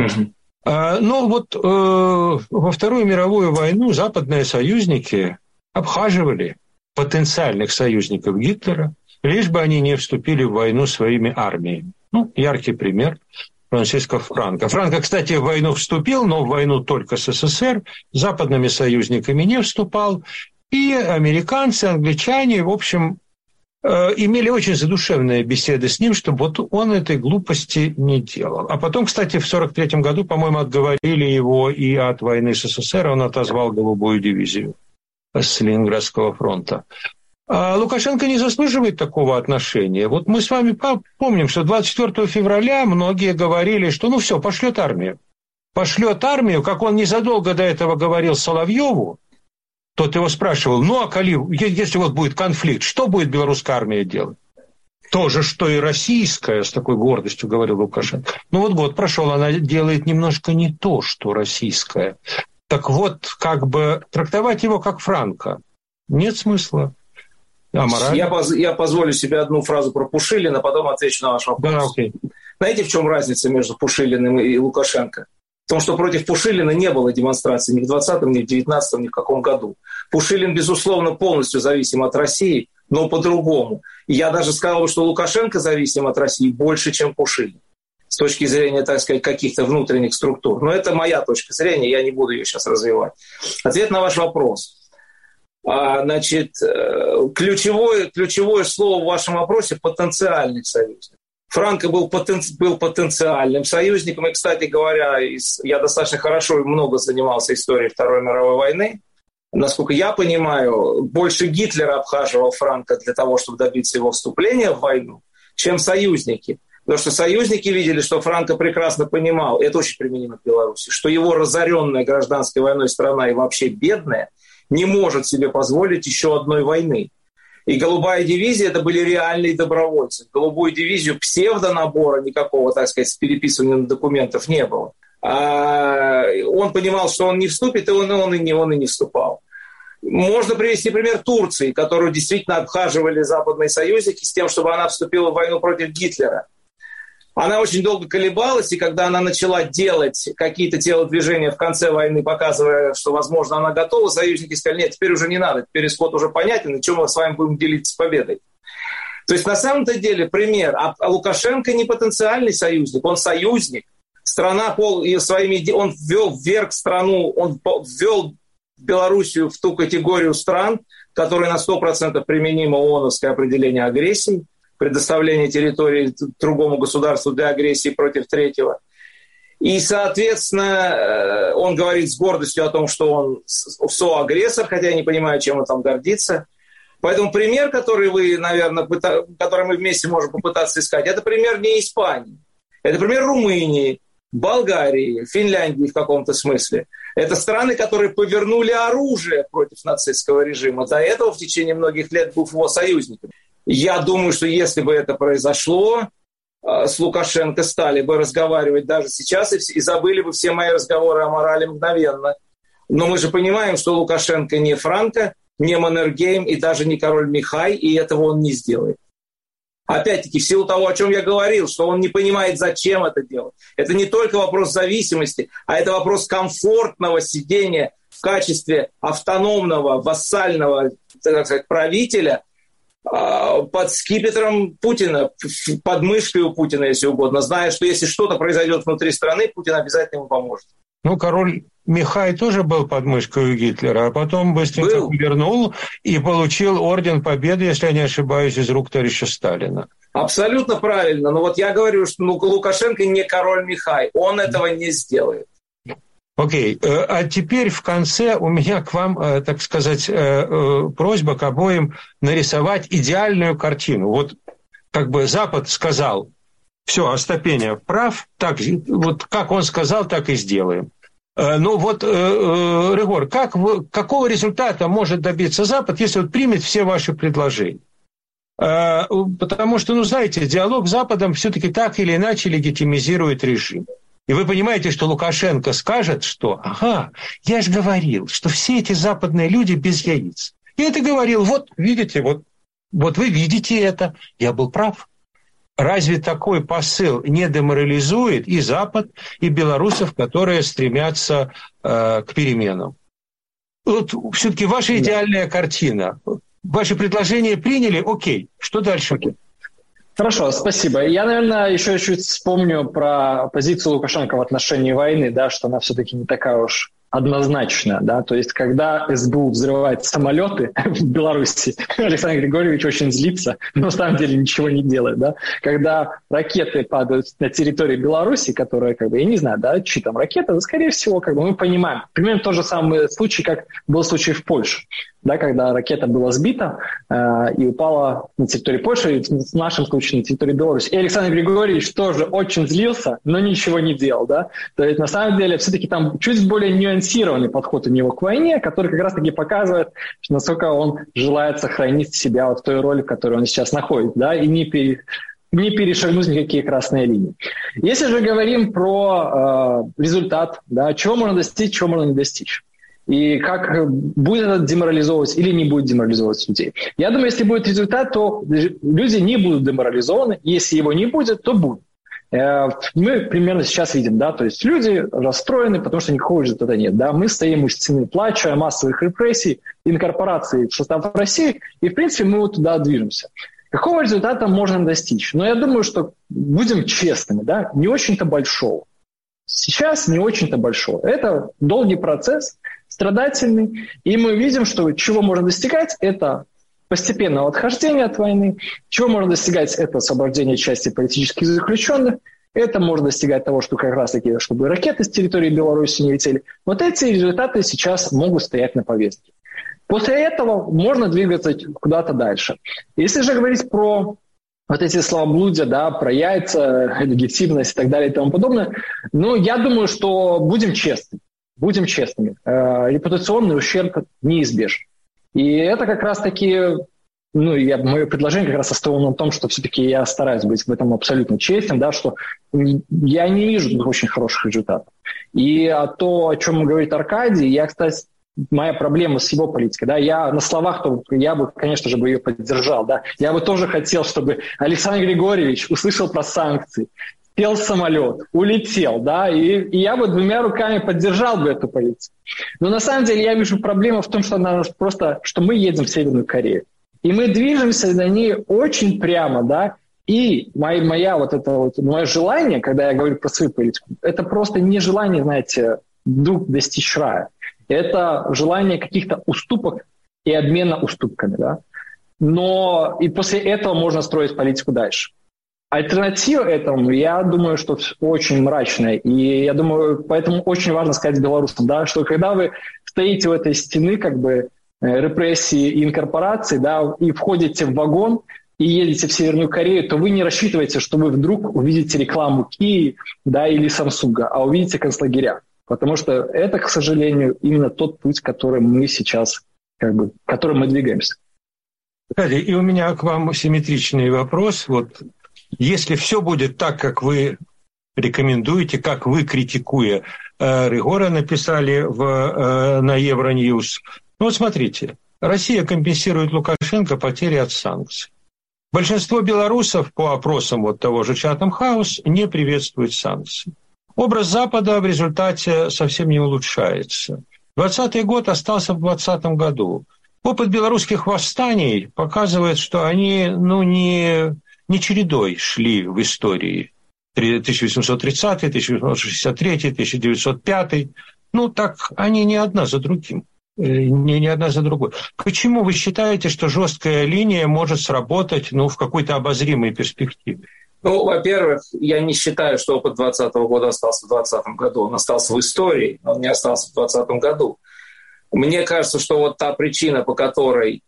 Но вот во Вторую мировую войну западные союзники обхаживали потенциальных союзников Гитлера, лишь бы они не вступили в войну своими армиями. Яркий пример Франциско Франко. Франко, кстати, в войну вступил, но в войну только с СССР, с западными союзниками не вступал. И американцы, англичане, в общем, имели очень задушевные беседы с ним, чтобы вот он этой глупости не делал. А потом, кстати, в 1943 году, по-моему, отговорили его и от войны с СССР, он отозвал голубую дивизию с Ленинградского фронта. А Лукашенко не заслуживает такого отношения. Вот мы с вами помним, что 24 февраля многие говорили, что все, пошлет армию. Пошлет армию, как он незадолго до этого говорил Соловьеву. Тот его спрашивал, если вот будет конфликт, что будет белорусская армия делать? То же, что и российская, с такой гордостью говорил Лукашенко. Ну вот год прошел, она делает немножко не то, что российская. Так вот, как бы трактовать его как Франко нет смысла. Я позволю себе одну фразу про Пушилина, потом отвечу на ваш вопрос. Да, окей. Знаете, в чем разница между Пушилиным и Лукашенко? В том, что против Пушилина не было демонстраций ни в 20-м, ни в 19-м, ни в каком году. Пушилин, безусловно, полностью зависим от России, но по-другому. И я даже сказал, что Лукашенко зависим от России больше, чем Пушилин. С точки зрения, так сказать, каких-то внутренних структур. Но это моя точка зрения, я не буду ее сейчас развивать. Ответ на ваш вопрос. Значит, ключевое слово в вашем вопросе – потенциальный союзник. Франко был потенциальным союзником. И, кстати говоря, я достаточно хорошо и много занимался историей Второй мировой войны. Насколько я понимаю, больше Гитлер обхаживал Франко для того, чтобы добиться его вступления в войну, чем союзники. Потому что союзники видели, что Франко прекрасно понимал, это очень применимо к Беларуси, что его разоренная гражданской войной страна и вообще бедная не может себе позволить еще одной войны. И «Голубая дивизия» — это были реальные добровольцы. «Голубую дивизию» псевдонабора никакого, так сказать, с переписыванием документов не было. Он понимал, что он не вступит, и он и не вступал. Можно привести пример Турции, которую действительно обхаживали западные союзники с тем, чтобы она вступила в войну против Гитлера. Она очень долго колебалась, и когда она начала делать какие-то телодвижения в конце войны, показывая, что, возможно, она готова, союзники сказали, нет, теперь уже не надо, теперь исход уже понятен, и чем мы с вами будем делиться победой. То есть, на самом-то деле, пример, а Лукашенко не потенциальный союзник, он союзник. Страна, он ввел вверх страну, он ввел Белоруссию в ту категорию стран, которые на 100% применимо ООНовское определение агрессии, предоставление территории другому государству для агрессии против третьего. И, соответственно, он говорит с гордостью о том, что он соагрессор, хотя я не понимаю, чем он там гордится. Поэтому пример, который вы, наверное, который мы вместе можем попытаться искать, это пример не Испании. Это пример Румынии, Болгарии, Финляндии в каком-то смысле. Это страны, которые повернули оружие против нацистского режима. До этого в течение многих лет был его союзником. Я думаю, что если бы это произошло, с Лукашенко стали бы разговаривать даже сейчас и забыли бы все мои разговоры о морали мгновенно. Но мы же понимаем, что Лукашенко не Франко, не Маннергейм и даже не король Михай, и этого он не сделает. Опять-таки, в силу того, о чем я говорил, что он не понимает, зачем это делать. Это не только вопрос зависимости, а это вопрос комфортного сидения в качестве автономного, вассального, так сказать, правителя под скипетром Путина, под мышкой у Путина, если угодно, зная, что если что-то произойдет внутри страны, Путин обязательно ему поможет. Ну, король Михай тоже был под мышкой у Гитлера, а потом быстренько вернул и получил орден Победы, если я не ошибаюсь, из рук товарища Сталина. Абсолютно правильно. Но вот я говорю, что Лукашенко не король Михай. Он этого не сделает. Окей. А теперь в конце у меня к вам, так сказать, просьба к обоим нарисовать идеальную картину. Вот как бы Запад сказал, все, Остапеня прав, так, вот как он сказал, так и сделаем. Ну вот, Ригор, какого результата может добиться Запад, если он примет все ваши предложения? Потому что, ну, знаете, диалог с Западом все-таки так или иначе легитимизирует режим. И вы понимаете, что Лукашенко скажет, что, ага, я же говорил, что все эти западные люди без яиц. Я это говорил, вот видите, вот вы видите это, я был прав. Разве такой посыл не деморализует и Запад, и белорусов, которые стремятся к переменам? Вот все-таки ваша идеальная картина. Ваши предложения приняли, окей, что дальше? Хорошо, спасибо. Я, наверное, еще чуть вспомню про позицию Лукашенко в отношении войны, да, что она все-таки не такая уж однозначная, да, то есть когда СБУ взрывает самолеты в Беларуси, Александр Григорьевич очень злится, но на самом деле ничего не делает, да, когда ракеты падают на территории Беларуси, которая, как бы, я не знаю, да, чьи там ракеты, но, скорее всего, как бы мы понимаем, примерно тот же самый случай, как был случай в Польше. да, когда ракета была сбита и упала на территории Польши, в нашем случае на территории Беларуси. И Александр Григорьевич тоже очень злился, но ничего не делал. Да? То есть, на самом деле, все-таки там чуть более нюансированный подход у него к войне, который как раз-таки показывает, насколько он желает сохранить себя вот в той роли, в которой он сейчас находится, да, и не перешагнуть никакие красные линии. Если же говорим про результат, да, чего можно достичь, чего можно не достичь, и как будет это деморализовывать или не будет деморализовывать людей. Я думаю, если будет результат, то люди не будут деморализованы. Если его не будет, то будут. Мы примерно сейчас видим, да, то есть люди расстроены, потому что никакого результата нет. Да. Мы стоим у стены плача, массовых репрессий, инкорпорации в состав России, и, в принципе, мы вот туда движемся. Какого результата можно достичь? Но я думаю, что будем честными, да, не очень-то большого. Сейчас не очень-то большого. Это долгий процесс, страдательный, и мы видим, что чего можно достигать, это постепенного отхождения от войны, чего можно достигать, это освобождение части политических заключенных, это можно достигать того, что как раз-таки, чтобы ракеты с территории Беларуси не летели. Вот эти результаты сейчас могут стоять на повестке. После этого можно двигаться куда-то дальше. Если же говорить про вот эти словоблудия, да, про яйца, легитимность и так далее и тому подобное, ну, я думаю, что будем честными. Будем честными. Репутационный ущерб неизбежен. И это как раз-таки, ну, мое предложение как раз основано на том, что все-таки я стараюсь быть в этом абсолютно честным, да, что я не вижу очень хороших результатов. И то, о чем говорит Аркадий, я, кстати, моя проблема с его политикой, да, я на словах, то я бы, конечно же, ее поддержал, да, я бы тоже хотел, чтобы Александр Григорьевич услышал про санкции, сел в самолет, улетел, да, и я бы двумя руками поддержал бы эту политику. Но на самом деле я вижу проблему в том, что она просто, что мы едем в Северную Корею, и мы движемся на ней очень прямо, да, и мое желание, когда я говорю про свою политику, это просто не желание, знаете, вдруг достичь рая. Это желание каких-то уступок и обмена уступками, да. Но и после этого можно строить политику дальше. Альтернатива этому, я думаю, что очень мрачная. И я думаю, поэтому очень важно сказать белорусам, да, что когда вы стоите у этой стены, как бы, репрессии и инкорпорации, да, и входите в вагон и едете в Северную Корею, то вы не рассчитываете, что вы вдруг увидите рекламу Kia, да, или Samsung, а увидите концлагеря. Потому что это, к сожалению, именно тот путь, который мы сейчас, как бы, к которому мы двигаемся. И у меня к вам симметричный вопрос. Вот если все будет так, как вы рекомендуете, как вы, критикуя Рыгора, написали на Евроньюз. Ну вот смотрите, Россия компенсирует Лукашенко потери от санкций. Большинство белорусов по опросам вот того же Chatham House не приветствуют санкции. Образ Запада в результате совсем не улучшается. 2020 год остался в 2020 году. Опыт белорусских восстаний показывает, что они не чередой шли в истории. 1830, 1863, 1905. Ну, так они не одна за другим. Не одна за другой. Почему вы считаете, что жесткая линия может сработать в какой-то обозримой перспективе? Ну, во-первых, я не считаю, что опыт 2020 года остался в 2020 году. Он остался в истории, он не остался в 2020 году. Мне кажется, что вот та причина, по которой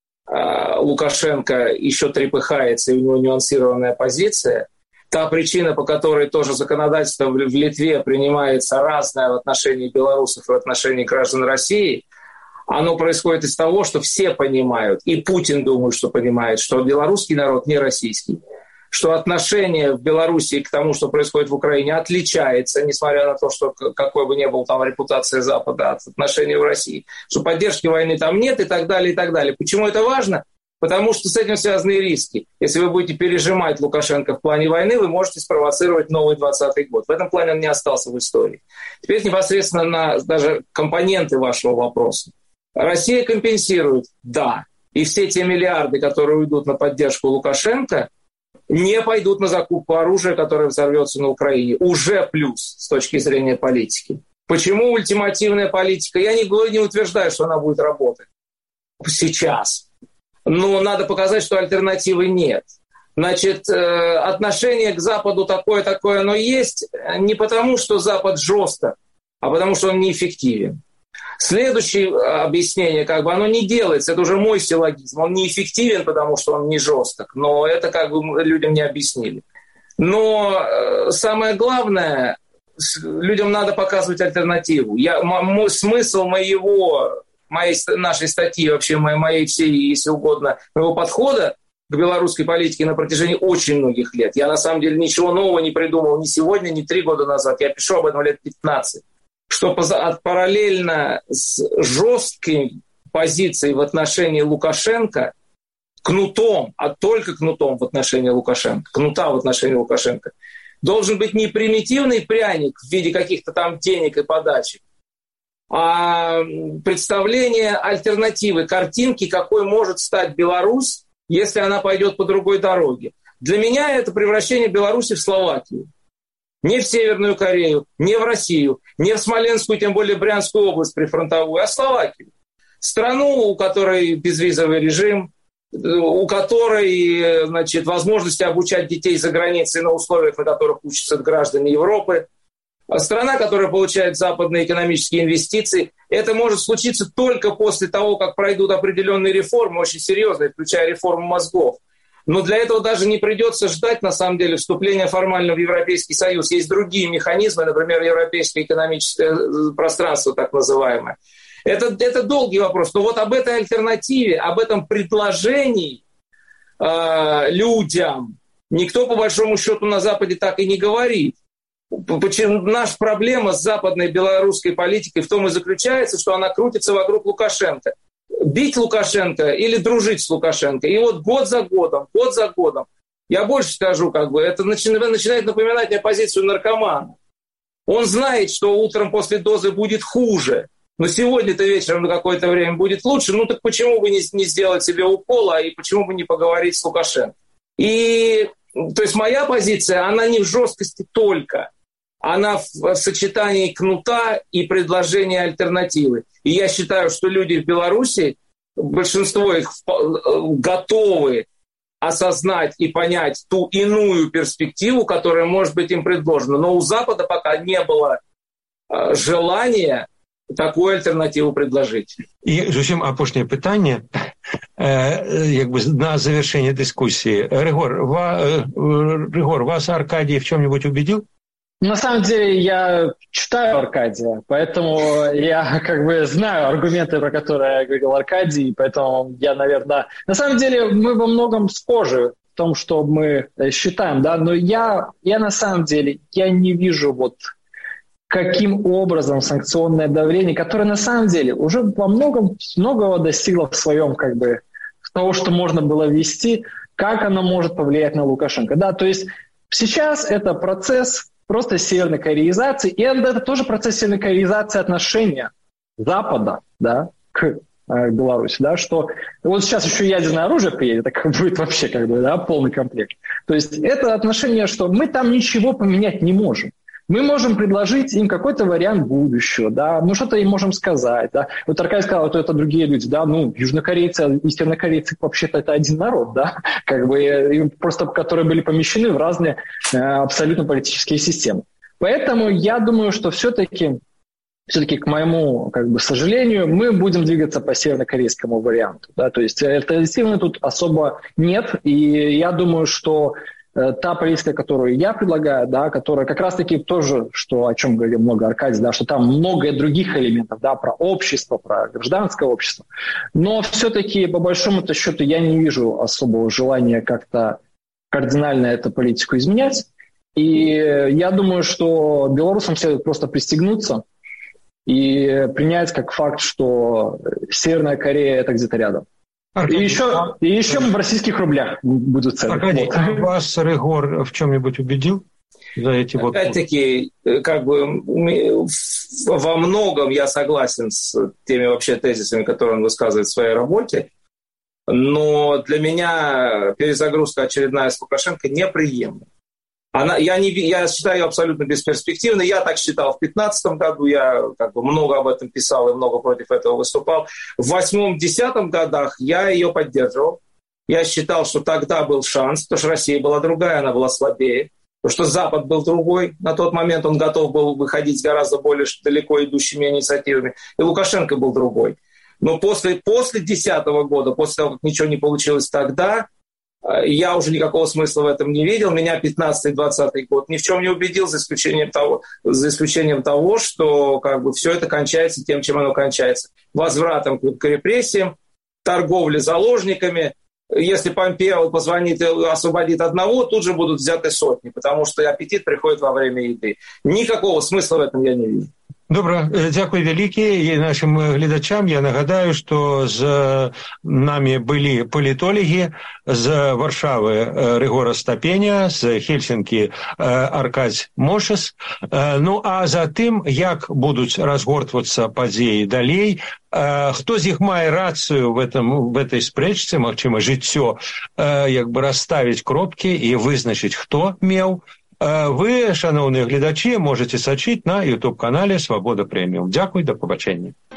Лукашенко еще трепыхается, и у него нюансированная позиция, та причина, по которой тоже законодательство в Литве принимается разное в отношении белорусов и в отношении граждан России, оно происходит из того, что все понимают, и Путин думает, что понимает, что белорусский народ не российский, что отношение в Беларуси к тому, что происходит в Украине, отличается, несмотря на то, что какой бы ни был там репутация Запада от отношений в России, что поддержки войны там нет и так далее, и так далее. Почему это важно? Потому что с этим связаны риски. Если вы будете пережимать Лукашенко в плане войны, вы можете спровоцировать новый 2020 год. В этом плане он не остался в истории. Теперь непосредственно на даже компоненты вашего вопроса. Россия компенсирует, да. И все те миллиарды, которые уйдут на поддержку Лукашенко, не пойдут на закупку оружия, которое взорвется на Украине. Уже плюс с точки зрения политики. Почему ультимативная политика? Я не утверждаю, что она будет работать сейчас. Но надо показать, что альтернативы нет. Значит, отношение к Западу такое, оно есть не потому, что Запад жесток, а потому, что он неэффективен. Следующее объяснение, как бы оно не делается, это уже мой силлогизм, он неэффективен, потому что он не жесток, но это как бы людям не объяснили. Но самое главное, людям надо показывать альтернативу. Смысл нашей статьи, вообще моей всей, если угодно, моего подхода к белорусской политике на протяжении очень многих лет. Я на самом деле ничего нового не придумал ни сегодня, ни 3 года назад. Я пишу об этом лет 15. Что параллельно с жесткой позицией в отношении Лукашенко, кнутом, а только кнутом в отношении Лукашенко, кнута в отношении Лукашенко, должен быть не примитивный пряник в виде каких-то там денег и подачек, а представление альтернативы, картинки, какой может стать Беларусь, если она пойдет по другой дороге. Для меня это превращение Беларуси в Словакию. Не в Северную Корею, не в Россию, не в Смоленскую, тем более Брянскую область прифронтовую, а Словакию. Страну, у которой безвизовый режим, у которой, значит, возможности обучать детей за границей на условиях, на которых учатся граждане Европы. Страна, которая получает западные экономические инвестиции. Это может случиться только после того, как пройдут определенные реформы, очень серьезные, включая реформу мозгов. Но для этого даже не придется ждать, на самом деле, вступления формально в Европейский Союз. Есть другие механизмы, например, Европейское экономическое пространство, так называемое. Это долгий вопрос. Но вот об этой альтернативе, об этом предложении людям никто, по большому счету, на Западе так и не говорит. Наша проблема с западной белорусской политикой в том и заключается, что она крутится вокруг Лукашенко. Бить Лукашенко или дружить с Лукашенко. И вот год за годом, я больше скажу, как бы, это начинает напоминать мне позицию наркомана. Он знает, что утром после дозы будет хуже, но сегодня-то вечером на какое-то время будет лучше. Ну так почему бы не сделать себе укола и почему бы не поговорить с Лукашенко? И, то есть моя позиция, она не в жесткости только. Она в сочетании кнута и предложения альтернативы. И я считаю, что люди в Беларуси, большинство их готовы осознать и понять ту иную перспективу, которая может быть им предложена. Но у Запада пока не было желания такую альтернативу предложить. І зовсім апошнє питання, якби на завершение дискуссии. Ригор, вас Аркадий в чем-нибудь убедил? На самом деле я читаю Аркадия, поэтому я как бы знаю аргументы, про которые говорил Аркадий, поэтому я, наверное... На самом деле мы во многом схожи в том, что мы считаем, да, но я на самом деле я не вижу вот каким образом санкционное давление, которое на самом деле уже во многого достигло в своем как бы того, что можно было ввести, как оно может повлиять на Лукашенко. Да, то есть сейчас это процесс просто северной кореизации, и это тоже процесс северной кореизации отношения Запада, да, к Беларуси, да, что вот сейчас еще ядерное оружие приедет, так будет вообще как бы, да, полный комплект. То есть это отношение, что мы там ничего поменять не можем. Мы можем предложить им какой-то вариант будущего, да, ну что-то им можем сказать, да. Вот Аркадий сказал, что это другие люди, да, ну южнокорейцы и севернокорейцы вообще-то это один народ, да, как бы просто которые были помещены в разные абсолютно политические системы. Поэтому я думаю, что все-таки к моему как бы сожалению, мы будем двигаться по севернокорейскому варианту, да, то есть альтернативы тут особо нет, и я думаю, что та политика, которую я предлагаю, да, которая как раз-таки тоже, что, о чем говорил много Аркадий, да, что там много других элементов, да, про общество, про гражданское общество. Но все-таки, по большому-то счету, я не вижу особого желания как-то кардинально эту политику изменять. И я думаю, что белорусам следует просто пристегнуться и принять как факт, что Северная Корея – это где-то рядом. И еще в российских рублях будут цены. Аркадий, а вас Ригор в чем-нибудь убедил? За эти Опять-таки, как бы во многом я согласен с теми вообще тезисами, которые он высказывает в своей работе, но для меня перезагрузка очередная с Лукашенко неприемлема. Я считаю ее абсолютно бесперспективной. Я так считал в 2015 году, я как бы много об этом писал и много против этого выступал. В 2008-2010 годах я ее поддерживал. Я считал, что тогда был шанс, потому что Россия была другая, она была слабее. Потому что Запад был другой. На тот момент он готов был выходить с гораздо более далеко идущими инициативами. И Лукашенко был другой. Но после 2010 года, после того, как ничего не получилось тогда, я уже никакого смысла в этом не видел. Меня 15-20 год ни в чем не убедил, за исключением того, что как бы все это кончается тем, чем оно кончается. Возвратом к репрессиям, торговле заложниками. Если Помпео позвонит и освободит одного, тут же будут взяты сотни, потому что аппетит приходит во время еды. Никакого смысла в этом я не вижу. Добра, дзякуй вялікі. І нашим гледачам я нагадаю, што з намі былі палітолагі з Варшавы Рыгор Астапеня, з Хельсінкі Аркадзь Мошас. Ну, а затым, як будуць разгортвацца падзеі далей, хто з іх мае рацыю в этой спрэчцы, магчыма, жыццё, як бы расставіць кропкі і вызначыць, хто меў. Вы, шановные глядачи, можете сачыць на YouTube-канале «Свобода Премиум». Дякуй, до побачення.